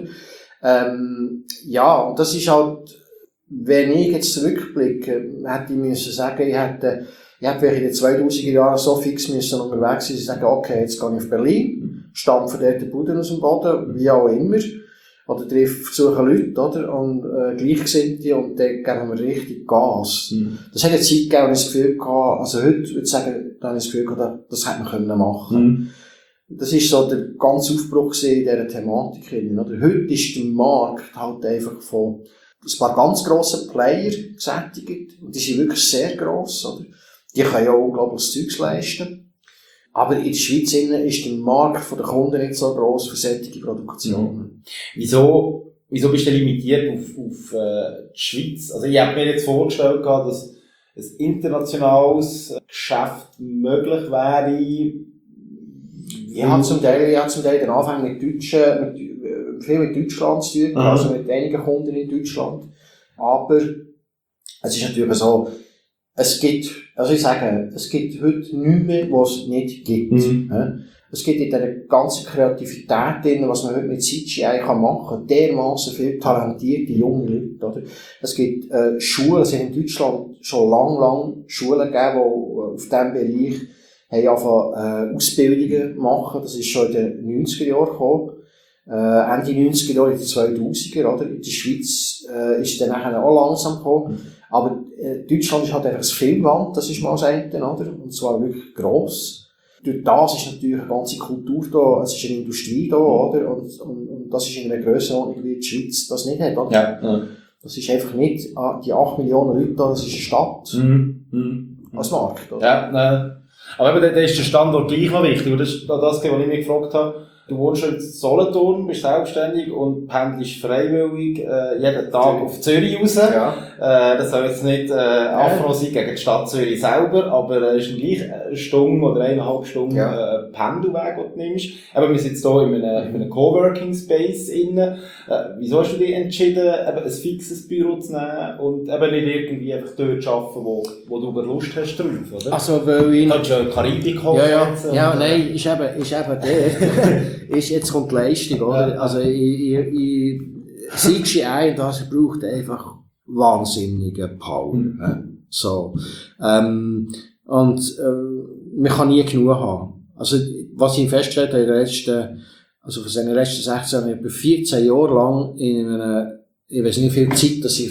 Ähm, ja, und das ist halt, wenn ich jetzt zurückblicke, hätte ich müssen sagen, ich hätte, ich hätte in den zweitausender Jahren so fix müssen unterwegs sein, dass ich sage, okay, jetzt gehe ich auf Berlin, stampfe dort den Boden aus dem Boden, wie auch immer, oder treffe, versuche Leute, oder, und, äh, Gleichgesinnte, und dann geben wir richtig Gas. Mhm. Das hat eine Zeit gegeben, wo ich das Gefühl hatte, also heute würde ich sagen, da habe ich das Gefühl gehabt, das hätte man können machen. Mhm. Das ist so der ganze Aufbruch in dieser Thematik. Oder? Heute ist der Markt halt einfach von ein paar ganz grossen Player gesättigt. Und die sind wirklich sehr gross, oder? Die können ja unglaubliches Zeugs leisten. Aber in der Schweiz ist der Markt der Kunden nicht so gross für solche Produktionen. Mhm. Wieso, wieso bist du limitiert auf, auf äh, die Schweiz? Also ich habe mir jetzt vorgestellt, dass ein internationales Geschäft möglich wäre. Ich habe zum Teil, ich habe zum Teil den Anfang mit Deutschen, mit, viel mit Deutschland zu tun, Aha. also mit einigen Kunden in Deutschland. Aber es ist natürlich so, es gibt, also ich sage, es gibt heute nichts mehr, was es nicht gibt. Mhm. Es gibt in dieser ganzen Kreativität drin, was man heute mit C G I kann machen, dermassen viele talentierte junge Leute, oder? Es gibt, äh, Schulen, es sind in Deutschland schon lang, lang Schulen gegeben, die auf diesem Bereich haben angefangen, äh, Ausbildungen machen. Das ist schon in den neunziger Jahren gekommen. Äh, Ende neunziger Jahre, in den zweitausender, oder? In der Schweiz, äh, ist dann nachher auch langsam gekommen. Aber, äh, Deutschland ist halt einfach das Filmland, das ist mal das eine, oder? Und zwar wirklich gross. Durch das ist natürlich eine ganze Kultur da, es ist eine Industrie da, oder? Und, und, und das ist in einer Grössenordnung, wie die Schweiz das nicht hat, oder? Ja, ja. Das ist einfach nicht, die acht Millionen Leute da, das ist eine Stadt. Mhm. Mhm. Als Markt, oder? Ja, nein. Aber eben, da ist der Standort gleich noch wichtig. Und das ist das, was ich mich gefragt habe. Du wohnst in Solothurn, bist selbstständig und pendelst freiwillig äh, jeden Tag auf Zürich raus. Ja. Äh, das soll jetzt nicht äh, Affront sein gegen die Stadt Zürich selber, aber es äh, ist gleich eine Stunde oder eineinhalb Stunden ja. äh, Pendelweg, den du nimmst. Aber wir sind jetzt hier in einem, in einem Coworking Space innen. Äh, wieso hast du dich entschieden, eben ein fixes Büro zu nehmen und eben nicht irgendwie einfach dort zu arbeiten, wo, wo du aber Lust hast drauf, oder? Also, weil ich... Du kannst ja Karibik holen. Ja, ja, ja, nein, ist eben, ist eben der... ist, jetzt kommt die Leistung, oder? Ja. Also, ich, ich, ich, C G I, das braucht einfach wahnsinnige Power. Mhm. So. Ähm, und, äh, man kann nie genug haben. Also, was ich festgestellt habe, in den letzten, also von seinen letzten sechzehn Jahren, etwa vierzehn Jahre lang in einer, ich weiß nicht wie viel Zeit, dass ich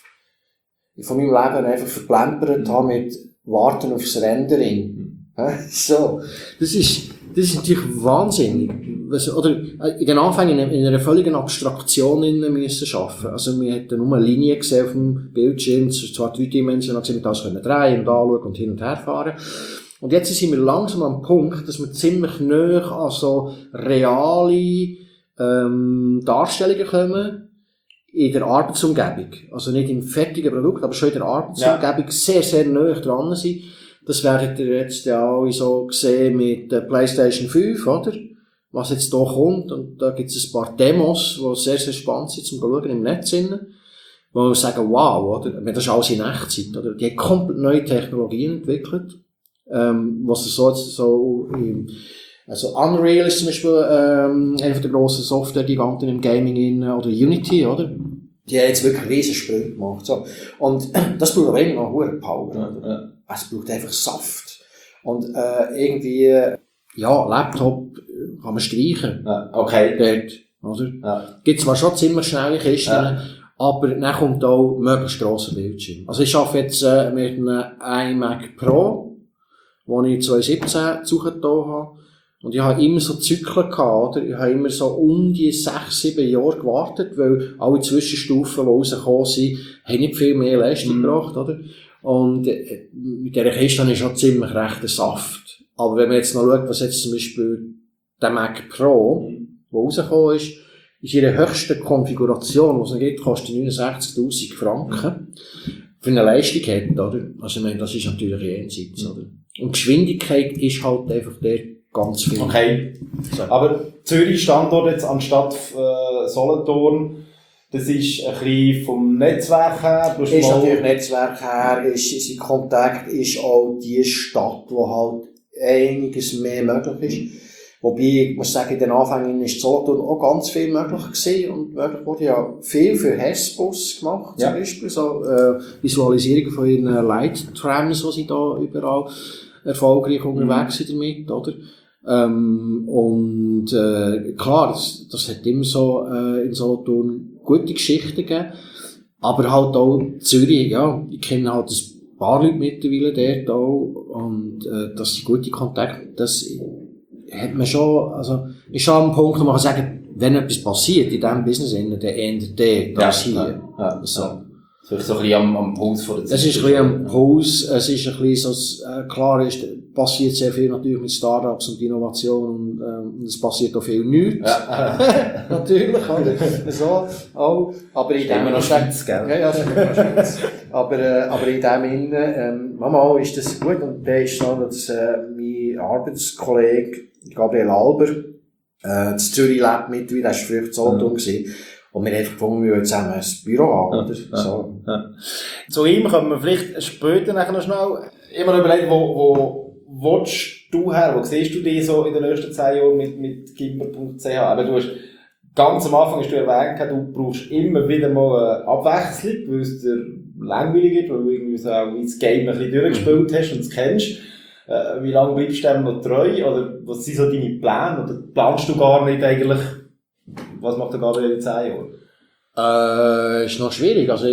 von meinem Leben einfach verplempert habe mit Warten aufs Rendering. Mhm. So. Das ist, das ist natürlich wahnsinnig. Oder in den Anfängen in einer völligen Abstraktion müssen arbeiten. Also wir hatten nur eine Linie gesehen auf dem Bildschirm, es war zwar dreidimensional, wir das können drehen und anschauen und hin und her fahren. Und jetzt sind wir langsam am Punkt, dass wir ziemlich nahe an so reale ähm, Darstellungen kommen in der Arbeitsumgebung. Also nicht im fertigen Produkt, aber schon in der Arbeitsumgebung ja. sehr, sehr nahe dran sind. Das werdet ihr jetzt ja auch so gesehen mit der PlayStation fünf, oder? Was jetzt da kommt. Und da gibt es ein paar Demos, die sehr, sehr spannend sind zum Schauen im Netz. Wo wir sagen, wow, oder? Das ist alles in Echtzeit, oder? Die haben komplett neue Technologien entwickelt. Ähm, was so, so, also Unreal ist zum Beispiel, ähm, eine der grossen Software-Giganten im Gaming in, oder Unity, oder? Die haben jetzt wirklich riesen Sprünge gemacht, so. Und das braucht aber immer noch hohe Power, ja, oder? Ja. Es braucht einfach Saft. Und, äh, irgendwie, ja, Laptop kann man streichen. Ja, okay. Dort. oder? Ja. Gibt zwar schon ziemlich schnelle Kisten, Ja. aber dann kommt auch möglichst grosser Bildschirm. Also ich arbeite jetzt äh, mit einem iMac Pro, den ich zwanzig siebzehn zugetan habe. Und ich habe immer so Zyklen gehabt, oder? Ich habe immer so um die sechs, sieben Jahre gewartet, weil alle Zwischenstufen, die rausgekommen sind, haben nicht viel mehr Leistung Mhm. gebracht, oder? Und äh, mit dieser Kiste habe ich schon ziemlich rechten Saft. Aber wenn man jetzt noch schaut, was jetzt zum Beispiel der Mac Pro, der rausgekommen ist, ist ihre höchste Konfiguration, die es noch gibt, kostet neunundsechzigtausend Franken. Für eine Leistung hat, oder? Also ich meine, das ist natürlich jenseits, oder? Und Geschwindigkeit ist halt einfach der ganz viel. Okay. So. Aber Zürich Standort jetzt anstatt äh, Solothurn, das ist ein bisschen vom Netzwerk her. Du hast Ist mal- natürlich Netzwerk her, ist, sein Kontakt ist auch die Stadt, wo halt einiges mehr möglich ist. Wobei, ich muss sagen, in den Anfängen ist Solothurn auch ganz viel möglich gewesen und möglich wurde ja viel für Hessbus gemacht, zum Ja. Beispiel, so, äh, Visualisierungen von ihren Light-Trams, die sie da überall erfolgreich unterwegs sind damit, oder? Ähm, und, äh, klar, das, das hat immer so, äh, in Solothurn gute Geschichten gegeben. Aber halt auch Zürich, ja, ich kenne halt ein paar Leute mittlerweile dort auch, und, äh, das sind gute Kontakte, das hat man schon, also, ist schon ein Punkt, wo man kann sagen, wenn etwas passiert in diesem Business, dann ändert der das hier. Ja, So. ja. So ist so ein bisschen am, am Puls von der Zeit. Es ist ein bisschen am Puls, es ist ein bisschen so, äh, klar ist, passiert sehr viel natürlich mit Startups und Innovation und, ähm, und es passiert auch viel nichts. Ja. Natürlich, oder? So, auch. Aber in dem Immer noch Schweiz, gell? Ja, ja, ist immer noch Schweiz. aber, äh, aber in dem Sinne, ähm, manchmal ist das gut und der ist so, dass, äh, mein Arbeitskollege, Gabriel Alber, äh, das Zürich lebt mit, wie der war früher zu Solothurn gewesen. Und wir haben einfach gefunden, wir wollen zusammen ein Büro haben, oder? Ja. So. Ja. Zu ihm kommen wir vielleicht später nachher noch schnell. Immer überlegt, wo, wo, willst du her? Wo siehst du dich so in den nächsten zehn Jahren mit, mit Gimber Punkt c h? Aber du hast, ganz am Anfang hast du erwähnt, du brauchst immer wieder mal eine Abwechslung, weil es dir langweilig ist, weil du irgendwie so auch das Game ein bisschen durchgespielt hast und es kennst. Äh, wie lange bleibst du dem noch treu? Oder was sind so deine Pläne? Oder planst du gar nicht eigentlich, was macht der Gabriel in zehn Jahren? Äh, ist noch schwierig. Also,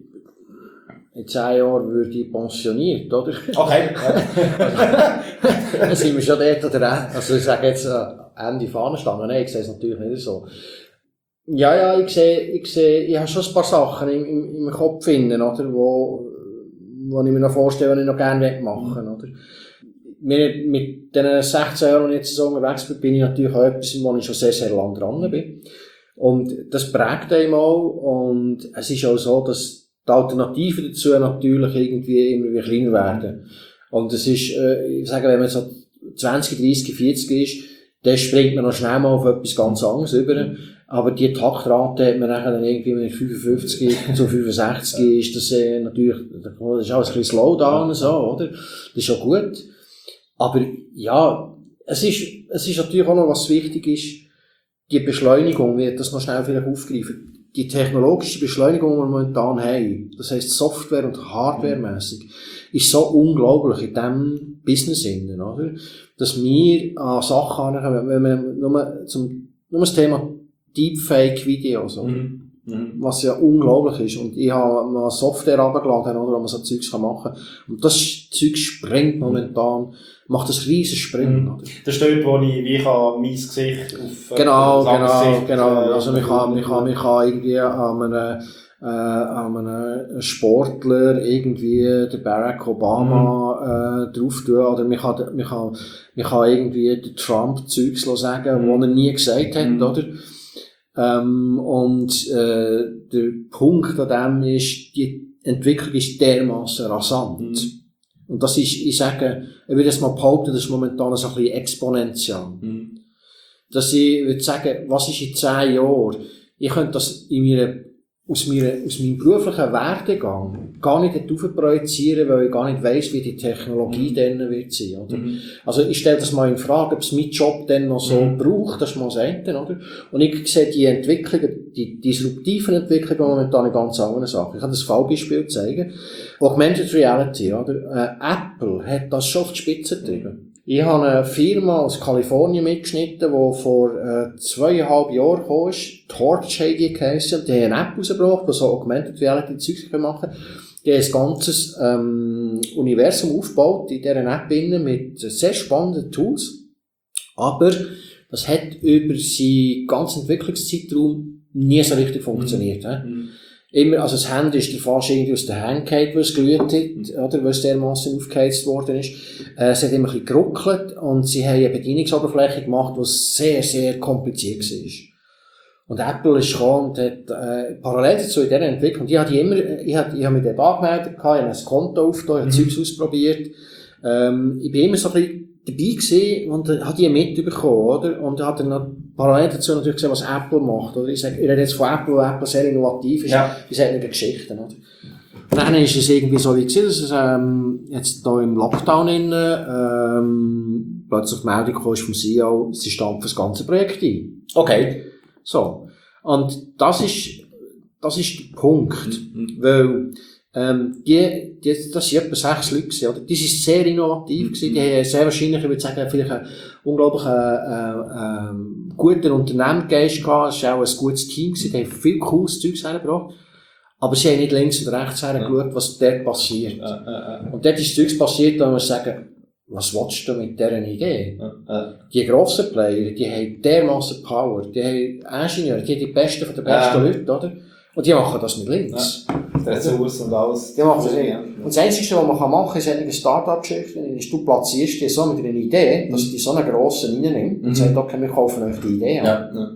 in zehn Jahren würde ich pensioniert, oder? Okay. Dann sind wir schon dort, oder? Also, ich sage jetzt, äh, Ende Fahnenstange. Nein, ich sehe es natürlich nicht so. Ja, ja, ich sehe, ich sehe, ich habe schon ein paar Sachen im, im, im Kopf finden, oder? Wo, wo ich mir noch vorstelle, was ich noch gerne machen will, oder? Mit, mit den sechzehn Jahren, die ich jetzt so unterwegs bin, bin ich natürlich auch etwas, wo ich schon sehr, sehr lang dran bin. Und das prägt einem auch. Und es ist auch so, dass die Alternativen dazu natürlich irgendwie immer wieder kleiner werden. Und es ist, äh, ich sage, wenn man so zwanzig, dreissig, vierzig ist, dann springt man noch schnell mal auf etwas ganz anderes über. Aber die Taktrate hat man nachher dann irgendwie mit fünfundfünfzig zu fünfundsechzig ist das äh, natürlich, das ist alles ein bisschen Slowdown, so, oder? Das ist auch gut. Aber, ja, es ist, es ist natürlich auch noch, was wichtig ist, die Beschleunigung, wird das noch schnell vielleicht aufgreifen. Die technologische Beschleunigung, die wir momentan haben, das heisst Software- und Hardware-mässig, ist so unglaublich in diesem Business innen, oder? Dass wir an Sachen ankommen, wenn wir nur zum, nur das Thema Deepfake-Videos, oder? Mhm. Mhm. Was ja unglaublich ist. Und ich habe mal Software runtergeladen, oder, wo man so Zeugs machen kann. Und das Zeug springt momentan, macht das riesen Springen, Mhm. oder? Das ist dort, wo ich, wie ich kann, mein Gesicht auf, Genau, auf das genau, Gesicht, genau. äh, Also, man kann, man kann, man kann irgendwie an einem, äh, an einem Sportler irgendwie den Barack Obama, äh, drauf tun, oder man kann, man kann, man kann irgendwie den Trump Zeugs sagen, Mhm. wo er nie gesagt hat, Mhm. oder? Ähm, und, äh, der Punkt an dem ist, die Entwicklung ist dermassen rasant. Mhm. Und das ist, ich sage, ich würde jetzt mal behaupten, das ist momentan so ein bisschen exponentiell. Mhm. Dass ich würde sagen, was ist in zehn Jahren? Ich könnte das in meiner, aus, meiner, aus meinem beruflichen Werdegang gar nicht darauf projizieren, weil ich gar nicht weiss, wie die Technologie dann wird sein, oder? Mhm. Also, ich stelle das mal in Frage, ob es mein Job dann noch so Mhm. braucht, das ist mal das eine, oder? Und ich sehe die Entwicklungen, die disruptiven Entwicklungen momentan in ganz anderen Sachen. Ich kann das Fallbeispiel zeigen. Augmented Reality, oder? Äh, Apple hat das schon auf die Spitze getrieben. Ich habe eine Firma aus Kalifornien mitgeschnitten, die vor äh, zweieinhalb Jahren gekommen ist. Torch haben die geheissen. Die haben eine App rausgebracht, die so Augmented Reality Zeugs machen können. Die haben ein ganzes ähm, Universum aufgebaut in dieser App innen mit sehr spannenden Tools. Aber das hat über seinen ganzen Entwicklungszeitraum nie so richtig funktioniert. Mhm. Immer, also das Handy ist der fast irgendwie aus der Hand gefallen, weil es glüht hat, oder, weil es dermassen aufgeheizt worden ist. Äh, es hat immer ein bisschen geruckelt und sie haben eine Bedienungsoberfläche gemacht, die sehr, sehr kompliziert war. Und Apple ist gekommen und hat, äh, parallel dazu in dieser Entwicklung, ich habe die immer, ich habe, ich habe mich dort angemeldet, ich habe ein Konto aufgetan, ich habe mhm. Zeugs ausprobiert, ähm, ich bin immer so ein bisschen dabei gewesen und habe die mitbekommen, oder? Und habe dann noch parallel dazu natürlich gesehen, was Apple macht, oder? Ich sage, ich rede jetzt von Apple, wo Apple sehr innovativ ist. Ja. Ich sage nicht Geschichten, oder? Und dann ist es irgendwie so wie gewesen, dass es, ähm, jetzt da im Lockdown innen, ähm, plötzlich die Meldung kam vom C E O, sie stampfen das ganze Projekt ein. Okay. So. Und das ist, das ist der Punkt. Mhm. Weil, Ähm, die, die, das sind etwa sechs Leute gewesen, oder? Die sind sehr innovativ gewesen. Die haben sehr wahrscheinlich, ich würde sagen, vielleicht einen unglaublich, äh, äh, guten Unternehmergeist gehabt. Es war auch ein gutes Team gewesen. Die haben viel cooles Zeugs hergebracht. Aber sie haben nicht links und rechts hergeschaut, was dort passiert. Ja, ja, ja. Und dort ist Zeugs passiert, da muss man sagen, was willst du mit dieser Idee? Ja, ja. Die grossen Player, die haben dermassen Power. Die haben Ingenieure, die haben die besten von den besten ja. Leuten, oder? Und die machen das mit links. Ja, Ressourcen und alles. Die machen das nicht. Ja. Und das Einzige, was man machen kann, ist eine Start-up-Geschichte, ist, du platzierst die so mit einer Idee, dass die so einen grossen reinnimmt und mhm. sagt, okay, wir kaufen euch die Idee an. Ja. Ja.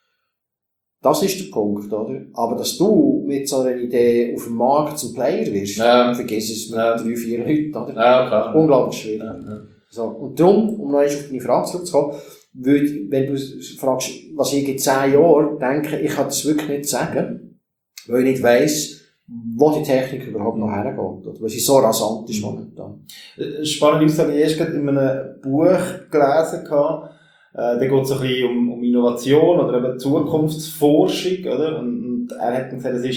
Das ist der Punkt, oder? Aber dass du mit so einer Idee auf dem Markt zum Player wirst, ja. vergiss es mit ja. drei, vier Leuten, oder? Ja, klar. Unglaublich schwierig. Ja, ja. So. Und darum, um noch einmal auf deine Frage zurückzukommen, würde, wenn du fragst, was ich in zehn Jahren denke, ich kann das wirklich nicht sagen, weil ich nicht weiss, wo die Technik überhaupt noch hergeht, oder? Weil sie so rasant ist momentan. Spannend ist, habe ich erst gerade in einem Buch gelesen habe. Äh, da geht es so ein bisschen um, um Innovation oder eben Zukunftsforschung, oder? Und, und er hat gesagt, es ist,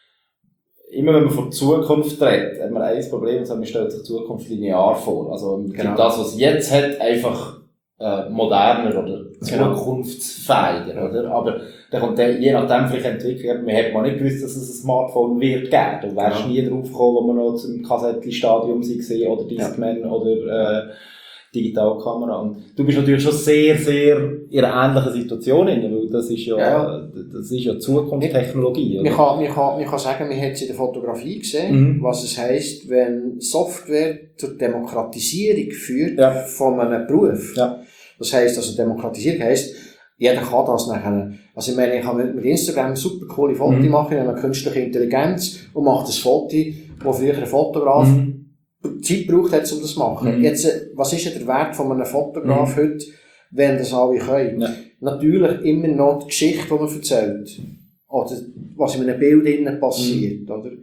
immer wenn man von Zukunft redet, hat man ein Problem, und man stellt sich die Zukunft linear vor. Also, genau. Das, was es jetzt hat, einfach, äh, moderner oder genau. zukunftsfähiger, oder? Aber, dann kommt der, je nachdem vielleicht entwickelt, man hätte mal nicht gewusst, dass es ein Smartphone wird geben. Du wärst ja. nie drauf gekommen, wo wir noch zum Kassettli-Stadium waren, oder Discman, ja. oder, äh, Digitalkamera. Und du bist natürlich schon sehr, sehr in einer ähnlichen Situation, weil das ist ja, ja. das ist ja Zukunftstechnologie. Man kann, man kann, man kann sagen, man hat es in der Fotografie gesehen, mhm. was es heisst, wenn Software zur Demokratisierung führt ja. von einem Beruf. Ja. Das heisst, also Demokratisierung heisst, jeder kann das nachher. Also ich meine, ich kann mit Instagram super coole Fotos mhm. machen, ich habe künstliche Intelligenz und mache das Foto, wo früher ein Fotograf mhm. Zeit braucht hat, um das zu machen. Mhm. Jetzt, was ist denn der Wert von einem Fotograf mhm. heute, wenn das alle können? Ja. Natürlich immer noch die Geschichte, die man erzählt. Oder was in einem Bild innen passiert, mhm. oder?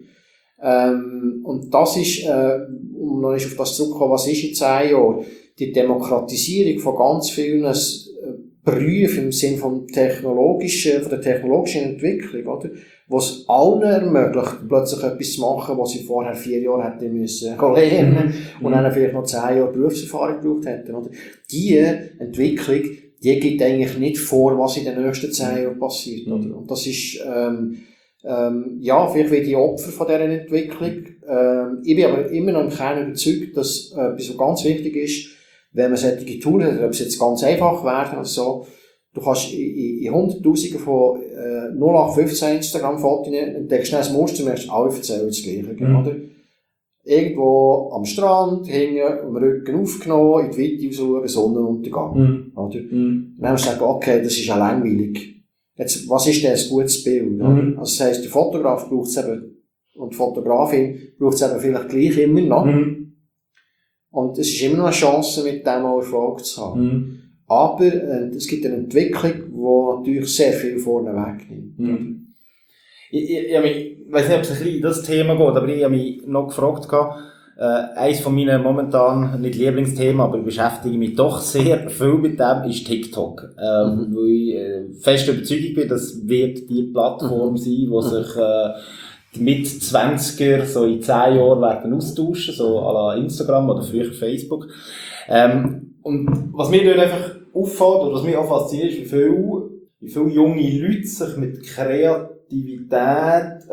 Ähm, und das ist, äh, um noch nicht auf das zurückzukommen, was ist in zehn Jahren? Die Demokratisierung von ganz vielen äh, Berufen im Sinne von technologischen, von der technologischen Entwicklung, oder? Was allen ermöglicht, plötzlich etwas zu machen, was sie vorher vier Jahre hätten müssen lernen mhm. und dann vielleicht noch zehn Jahre Berufserfahrung gebraucht hätten, oder? Die Entwicklung, die gibt eigentlich nicht vor, was in den nächsten zehn Jahren passiert, mhm. oder? Und das ist, ähm, ähm, ja, vielleicht wie die Opfer von dieser Entwicklung. Ähm, ich bin aber immer noch im Kern überzeugt, dass äh, etwas, was ganz wichtig ist, wenn man solche Tools hat, ob es jetzt ganz einfach werden oder so, du kannst in, in Hunderttausenden von äh, null acht fünfzehn Instagram-Fotos entdeckst schnell das Muster und merkst, alle erzählen das Gleiche. Mhm. Oder? Irgendwo am Strand, hinten, am Rücken aufgenommen, in die Weite rausschauen, Sonnenuntergang. Mhm. Oder? Mhm. Dann haben wir gesagt, okay, das ist ja langweilig. Jetzt, was ist denn ein gutes Bild? Mhm. Also das heisst, der Fotograf braucht es eben, und die Fotografin braucht es eben vielleicht gleich immer noch. Mhm. Und es ist immer noch eine Chance, mit dem auch Erfolg zu haben. Mhm. Aber äh, es gibt eine Entwicklung, die natürlich sehr viel vorne wegnimmt. Mhm. Ich, ich, ich, ich weiss nicht, ob es ein bisschen in das Thema geht, aber ich habe mich noch gefragt, äh, eines von meinen momentan, nicht Lieblingsthemen, aber ich beschäftige mich doch sehr viel mit dem, ist TikTok. Ähm, mhm. Weil ich äh, fest überzeugt bin, das wird die Plattform mhm. sein, die sich äh, die Mit-Zwanziger so in zehn Jahren werden austauschen, so à la Instagram oder früher Facebook. Ähm, und was mir dort einfach auffällt, oder was mich auch fasziniert, ist, wie viel, wie viele junge Leute sich mit Kreativität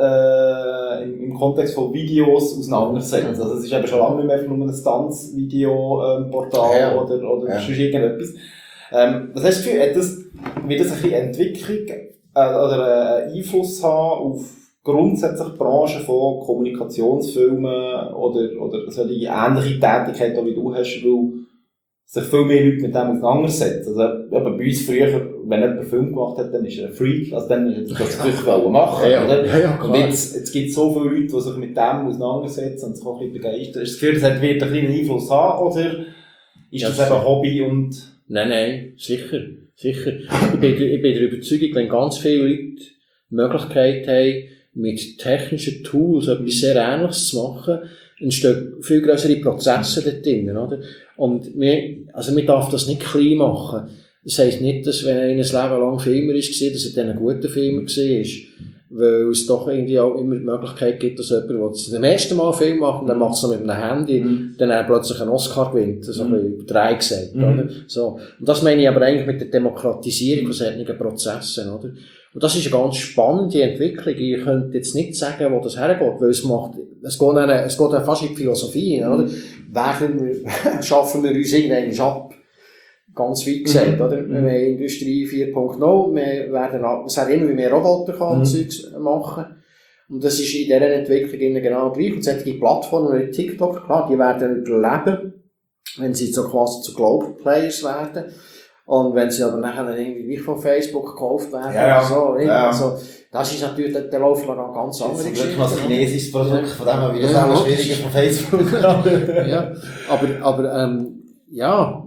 äh, im, im Kontext von Videos auseinandersetzen. Also es ist eben schon lange nicht mehr einfach nur ein Tanzvideo-Portal ähm, ja. oder, oder ja. sonst irgendetwas. Ähm, was hast du das Gefühl, hat das, wird das ein bisschen Entwicklung äh, oder einen Einfluss haben auf grundsätzlich Branchen von Kommunikationsfilmen oder, oder solche ähnliche Tätigkeiten, wie du hast, weil sich viel mehr Leute mit dem auseinandersetzen. Also, eben bei uns früher, wenn jemand einen Film gemacht hat, dann ist er ein Freak, also dann ist er das wirklich machen, ja, oder? Ja, ja, und jetzt, jetzt gibt es so viele Leute, die sich mit dem auseinandersetzen und sich auch ein bisschen begeistern. Ist das Gefühl, das wird einen kleinen Einfluss haben, oder ist ja, das eben Hobby und... Nein, nein, sicher, sicher. Ich bin, ich bin der Überzeugung, wenn ganz viele Leute die Möglichkeit haben, mit technischen Tools etwas sehr Ähnliches zu machen, entstehen viel grössere Prozesse dort drin, oder? Und wir, also wir darf das nicht klein machen. Das heisst nicht, dass wenn einer ein Leben lang Filmer ist, dass er dann ein guter Filmer war. Weil es doch irgendwie auch immer die Möglichkeit gibt, dass jemand, der zum ersten Mal einen Film macht, und dann macht es noch mit einem Handy, mhm. dann er plötzlich einen Oscar gewinnt. Das habe ich übertreiben gesagt, mhm. oder? So. Und das meine ich aber eigentlich mit der Demokratisierung von solchen Prozessen, oder? Und das ist eine ganz spannende Entwicklung. Ich könnte jetzt nicht sagen, wo das hergeht, weil es macht, es geht dann, es geht dann fast in die Philosophie, oder? Werden wir, schaffen wir uns irgendwann ab? Ganz weit gesagt, mhm. oder? Wir haben Industrie vier Punkt null, wir werden, es werden immer mehr Roboter kann, mhm. Zeugs machen. Und das ist in dieser Entwicklung genau gleich. Und solche Plattformen wie TikTok, klar, die werden überleben, wenn sie so quasi zu Global Players werden. Und wenn sie aber nachher irgendwie von Facebook gekauft werden, ja, ja. so, ja. also, das ist natürlich, da, da laufen noch ganz andere Geschichten. Das ist ein chinesisches Produkt, von dem her wieder ja, schwieriger von Facebook. Ja, aber, aber, ähm, ja,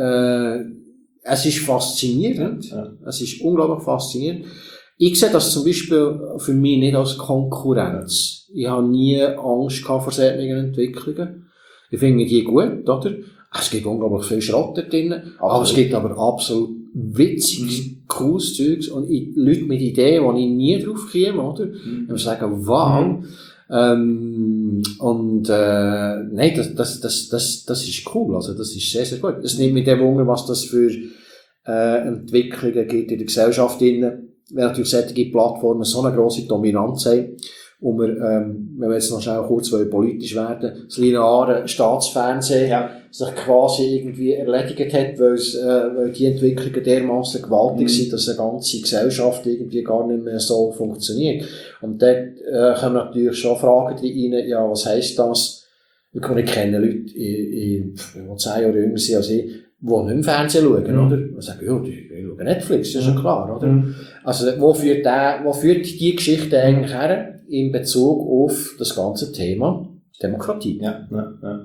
äh, es ist faszinierend. Ja. Es ist unglaublich faszinierend. Ich sehe das zum Beispiel für mich nicht als Konkurrenz. Ich habe nie Angst gehabt vor solchen Entwicklungen. Ich finde die gut, oder? Es gibt unglaublich viel Schrott da drin, absolut. Aber es gibt aber absolut witziges, mhm. cooles Zeugs und Leute mit Ideen, wo ich nie drauf käme, oder? Mhm. Und sagen, wow. Mhm. Ähm, und, äh, nein, das, das, das, das, das ist cool, also das ist sehr, sehr gut. Es nimmt mich dem Wunder, was das für, äh, Entwicklungen gibt in der Gesellschaft drin, wenn natürlich solche Plattformen so eine grosse Dominanz haben, und wir, ähm, wenn wir jetzt noch schnell kurz politisch werden, das lineare Staatsfernsehen, ja. sich quasi irgendwie erledigt hat, weil es, äh, weil die Entwicklungen dermassen gewaltig mhm. sind, dass eine ganze Gesellschaft irgendwie gar nicht mehr so funktioniert. Und dort, äh, kommen natürlich schon Fragen rein, ja, was heisst das? Ich kenne Leute, die zehn Jahre jünger sind als ich, die nicht im Fernsehen schauen, mhm. oder? Und sagen, ja, die, die schauen Netflix, das ist ja klar, oder? Mhm. Also, wo führt der, wo führt die Geschichte eigentlich her? In Bezug auf das ganze Thema Demokratie. Ja, ja, ja.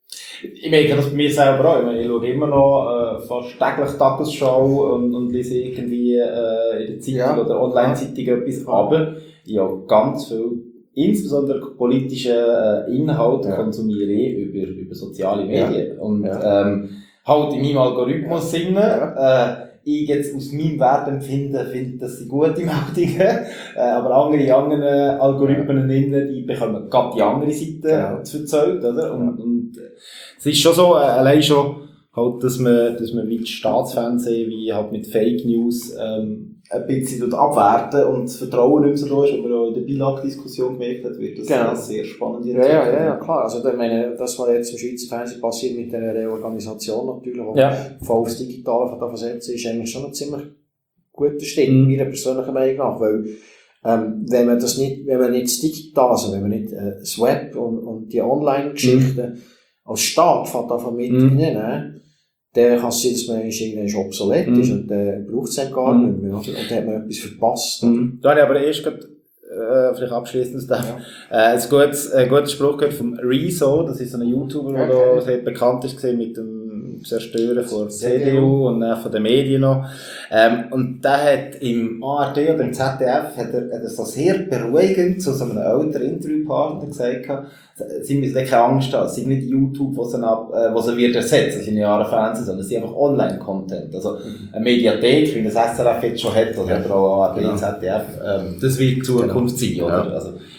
Ich merke das bei mir selber auch. Ich, meine, ich schaue immer noch äh, fast täglich Tagesschau und, und lese irgendwie äh, in der Zeitung ja. oder Online-Zeitung etwas. Aber ich habe ganz viel, insbesondere politische äh, Inhalte ja. konsumiere ich über, über soziale Medien. Ja. Und ja. Ähm, halt in meinem Algorithmus ja. Sinne. Ja. Äh, ich jetzt aus meinem Wertempfinden finde, das sind gute Meldungen, äh, aber andere, andere Algorithmen innen, die bekommen gerade die andere Seite ja. zu erzählt, oder? Und, und es ist schon so, äh, allein schon, halt, dass man, dass man wie das Staatsfernsehen, wie halt mit Fake News, ähm, ein bisschen abwerten und das Vertrauen nicht mehr so da ist, aber auch in der Bilag-Diskussion gemerkt hat, wird das genau. eine sehr spannende Entwicklung. Ja, ja, ja, klar. Also, ich meine, das, was jetzt im Schweizer Fernsehen passiert mit der Reorganisation natürlich, wo ja. voll aufs Digitale von da versetzt ist, eigentlich schon ein ziemlich guter Schritt, mhm. meiner persönlichen Meinung nach, weil, ähm, wenn man das nicht, wenn man nicht das Digital, also wenn man nicht, äh, das Web und, und die Online-Geschichten mhm. als Staat von davon mitnehmen, mhm. dann kann es sein, dass man irgendwann obsolet ist, mhm. und dann braucht es dann gar mhm. nicht mehr, oder? Und dann hat man etwas verpasst. Mhm. Da habe ich aber erst gerade, äh, vielleicht abschliessend, ja. äh, ein gutes, ein guter Spruch gehört vom Rezo, das ist so ein YouTuber, der okay. sehr bekannt ist mit dem Zerstören von der C D U und äh, von den Medien noch. Ähm, und der hat im A R D oder im Z D F hat er, hat er so sehr beruhigend zu so einem älteren Interviewpartner gesagt, sie müssen keine Angst haben, es sind nicht YouTube, was sie, ab, äh, was sie wird ersetzen, das sind Jahre Fernsehen, sondern es sind einfach Online-Content. Also eine Mediathek, wie das S R F jetzt schon hat, oder ja. auch A R D, genau. Z D F, ähm, das wird die Zukunft genau. sein, oder? Ja. Also,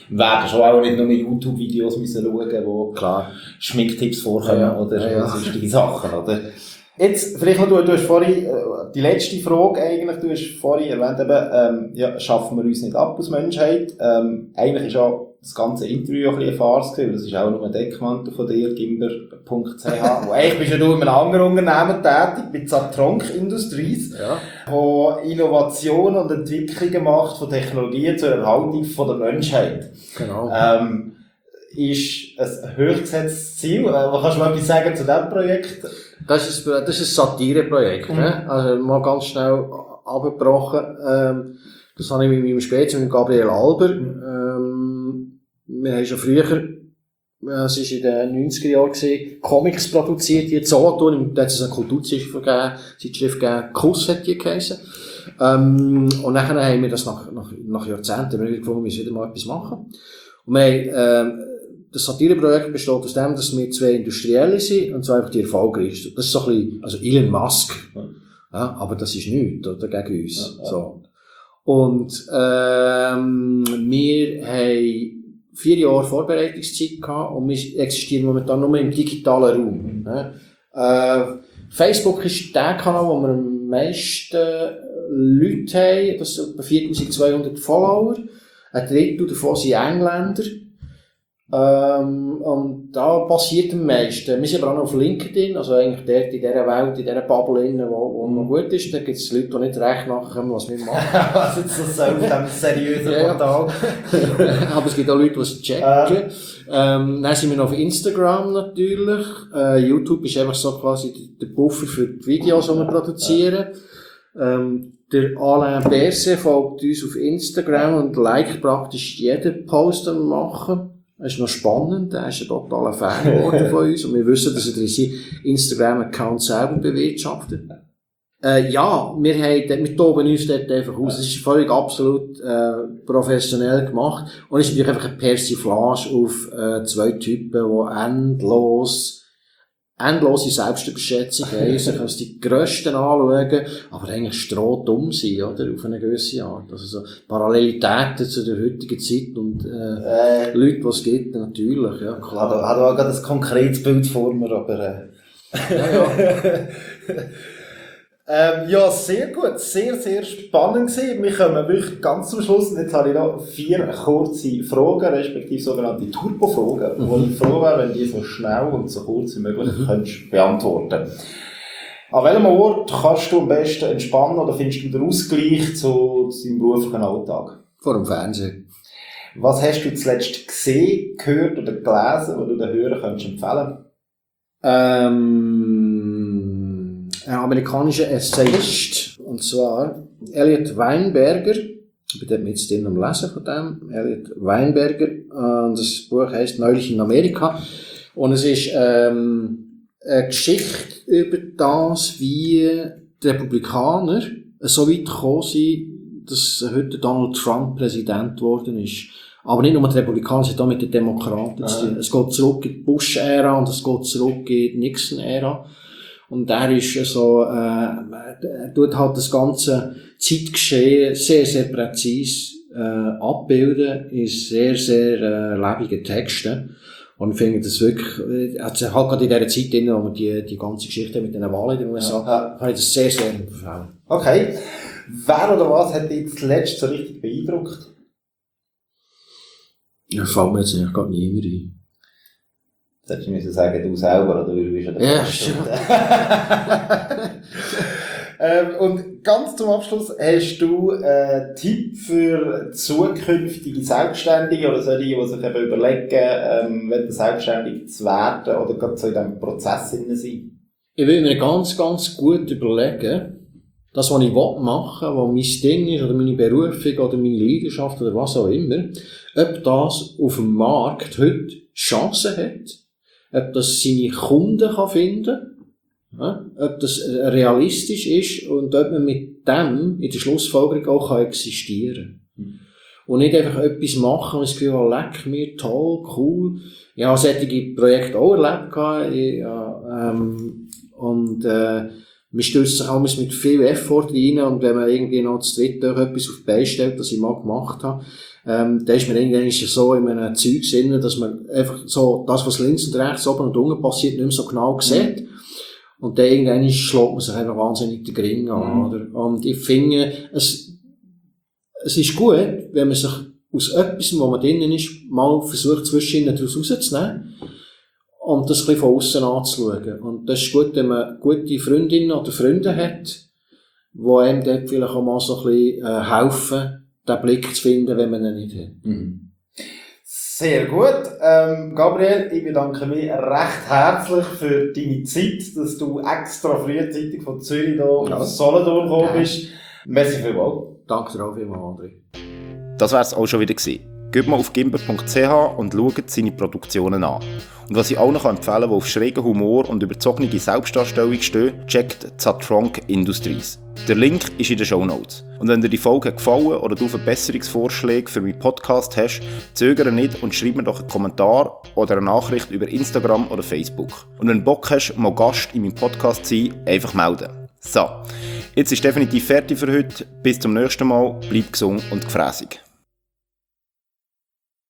werden schon auch nicht nur YouTube-Videos müssen schauen, wo Klar. Schminktipps vorkommen Ja, ja. oder Ja, ja. sonstige Sachen, oder? Jetzt, vielleicht noch, du, du hast vorhin, äh, die letzte Frage eigentlich, du hast vorhin erwähnt eben, ähm, ja, schaffen wir uns nicht ab als Menschheit. Ähm, eigentlich ist ja das ganze Interview ein bisschen eine Farce gewesen, das ist auch nur ein Deckmantel von dir, gimber punkt c h. Und eigentlich bist ja du in einem anderen Unternehmen tätig, bei Zatronc Industries, Ja. wo Innovationen und Entwicklungen macht von Technologien zur Erhaltung von der Menschheit. Genau. Ähm, ist ein hochgesetztes Ziel. Äh, kannst du mal etwas sagen zu diesem Projekt? Das ist, das ist ein Satireprojekt, Mhm. ne? Also, mal ganz schnell abgebrochen. Ähm, das habe ich mit meinem Spätz, mit Gabriel Alber. Ähm, wir haben schon früher, äh, es war in den neunziger Jahren gewesen, Comics produziert, die Zollton, da hat es eine Kulturzeitschrift gegeben, Zeitschrift gegeben, Kuss hat die geheissen. Ähm, und nachher haben wir das nach, nach, nach Jahrzehnten, wir haben gefunden, wir müssen wieder mal etwas machen. Und wir haben, ähm, das Satireprojekt besteht aus dem, dass wir zwei Industrielle sind und zwar einfach die erfolgreichsten. Das ist so ein bisschen, also Elon Musk. Ja, aber das ist nichts, oder, gegen uns. Ja, ja. So. Und, ähm, wir haben vier Jahre Vorbereitungszeit gehabt und wir existieren momentan nur im digitalen Raum. Ne? Äh, Facebook ist der Kanal, wo wir am meisten Leute haben. Das sind etwa viertausendzweihundert Follower. Ein Drittel davon sind Engländer. Ähm, und da passiert am meisten. Wir sind aber auch noch auf LinkedIn, also eigentlich dort in dieser Welt, in dieser Bubble, innen, wo, wo man gut ist. Da gibt es Leute, die nicht recht nachkommen, was wir machen. Was jetzt so auf diesem seriösen Ja, ja. Portal? Aber es gibt auch Leute, die es checken. Ähm, dann sind wir noch auf Instagram natürlich. Äh, YouTube ist einfach so quasi der Buffer für die Videos, die wir produzieren. Ähm, der Alain Berset folgt uns auf Instagram und liked praktisch jeden Post, den wir machen. Das ist noch spannend, er ist ein totaler Fan geworden von uns und wir wissen, dass er seinen Instagram-Account selber bewirtschaftet. Äh, ja, wir, haben, wir toben uns dort einfach aus. Es ist völlig absolut äh, professionell gemacht und es ist natürlich einfach eine Persiflage auf äh, zwei Typen, die endlos endlose Selbstüberschätzung haben, sich als die Grössten anschauen, aber eigentlich strohdumm sind, oder? Auf eine gewisse Art. Also so Parallelitäten zu der heutigen Zeit und, äh, Äh, Leute, die es gibt, natürlich, ja, Ich klar. habe auch gerade ein konkretes Bild vor mir, aber äh. Ja, ja. ähm, ja, sehr gut, sehr, sehr spannend gewesen. Wir kommen wirklich ganz zum Schluss. Und jetzt habe ich noch vier kurze Fragen, respektive sogenannte Turbo-Fragen, wo ich froh wäre, wenn die so schnell und so kurz wie möglich mhm. könntest beantworten. An welchem Ort kannst du am besten entspannen oder findest du den Ausgleich zu, zu deinem beruflichen Alltag? Vor dem Fernsehen. Was hast du zuletzt gesehen, gehört oder gelesen, was du den Hörern könntest empfehlen? Ähm, ein amerikanischer Essayist, und zwar Elliot Weinberger. Ich bin dort jetzt drin am Lesen von dem. Elliot Weinberger. Und das Buch heisst Neulich in Amerika. Und es ist, ähm, eine Geschichte über das, wie die Republikaner so weit gekommen sind, dass heute Donald Trump Präsident geworden ist. Aber nicht nur die Republikaner, es hat auch mit den Demokraten zu tun. Es geht zurück in die Bush-Ära und es geht zurück in die Nixon-Ära. Und er ist so, äh, er tut halt das ganze Zeitgeschehen sehr, sehr präzise, äh, abbilden, in sehr, sehr, äh, lebigen Texten. Und ich finde das wirklich, also halt gerade in dieser Zeit drin, wo wir die, die ganze Geschichte mit den Wahlen in den U S A, Ja. kann ich das sehr, sehr empfehlen. Okay. Wer oder was hat dich zuletzt so richtig beeindruckt? Ja, fällt mir jetzt eigentlich gar niemand ein. Das hättest du müssen sagen, du selber, oder du bist ja der Ja, Beste. ähm, Und ganz zum Abschluss, hast du einen Tipp für zukünftige Selbstständige oder solche, die sich eben überlegen, ähm, wenn selbstständig zu werden oder gerade so in diesem Prozess sein? Ich will mir ganz, ganz gut überlegen, das, was ich machen will, was mein Ding ist, oder meine Berufung, oder meine Leidenschaft, oder was auch immer, ob das auf dem Markt heute Chancen hat, ob das seine Kunden kann finden, ja, ob das realistisch ist und ob man mit dem in der Schlussfolgerung auch kann existieren kann. Mhm. Und nicht einfach etwas machen, und das Gefühl habe, leck mir, toll, cool. Ich habe solche Projekte auch erlebt. Ich, ja, ähm, und äh, man stößt sich alles mit viel Effort rein und wenn man irgendwie noch zu dritt etwas auf die Beine stellt, das ich mal gemacht habe, ähm, dann ist man irgendwann so in einem Zeug drin, dass man einfach so das, was links und rechts, oben und unten passiert, nicht mehr so genau sieht. Mhm. Und dann irgendwann schlägt man sich einfach wahnsinnig den Gring an, mhm. oder? Und ich finde, es, es ist gut, wenn man sich aus etwas, wo man drinnen ist, mal versucht, zwischen daraus rauszunehmen. Und das ein bisschen von aussen anzuschauen. Und das ist gut, wenn man gute Freundinnen oder Freunde hat, die einem dort vielleicht auch mal so ein bisschen äh, helfen, den Blick zu finden, wenn man ihn nicht hat. Mhm. Sehr gut. Ähm, Gabriel, ich bedanke mich recht herzlich für deine Zeit, dass du extra frühzeitig von Zürich hier ja. auf Solothurn gekommen ja. bist. Merci vielmals. Danke dir auch vielmals, André. Das wär's auch schon wieder gewesen. Geht mal auf gimber punkt c h und schaut seine Produktionen an. Und was ich auch noch empfehlen kann, der auf schrägen Humor und überzogene Selbstdarstellung steht, checkt Zatronk Industries. Der Link ist in den Shownotes. Und wenn dir die Folge gefallen oder du Verbesserungsvorschläge für meinen Podcast hast, zögere nicht und schreib mir doch einen Kommentar oder eine Nachricht über Instagram oder Facebook. Und wenn du Bock hast, mal Gast in meinem Podcast zu sein, einfach melden. So, jetzt ist definitiv fertig für heute. Bis zum nächsten Mal. Bleib gesund und gefräßig.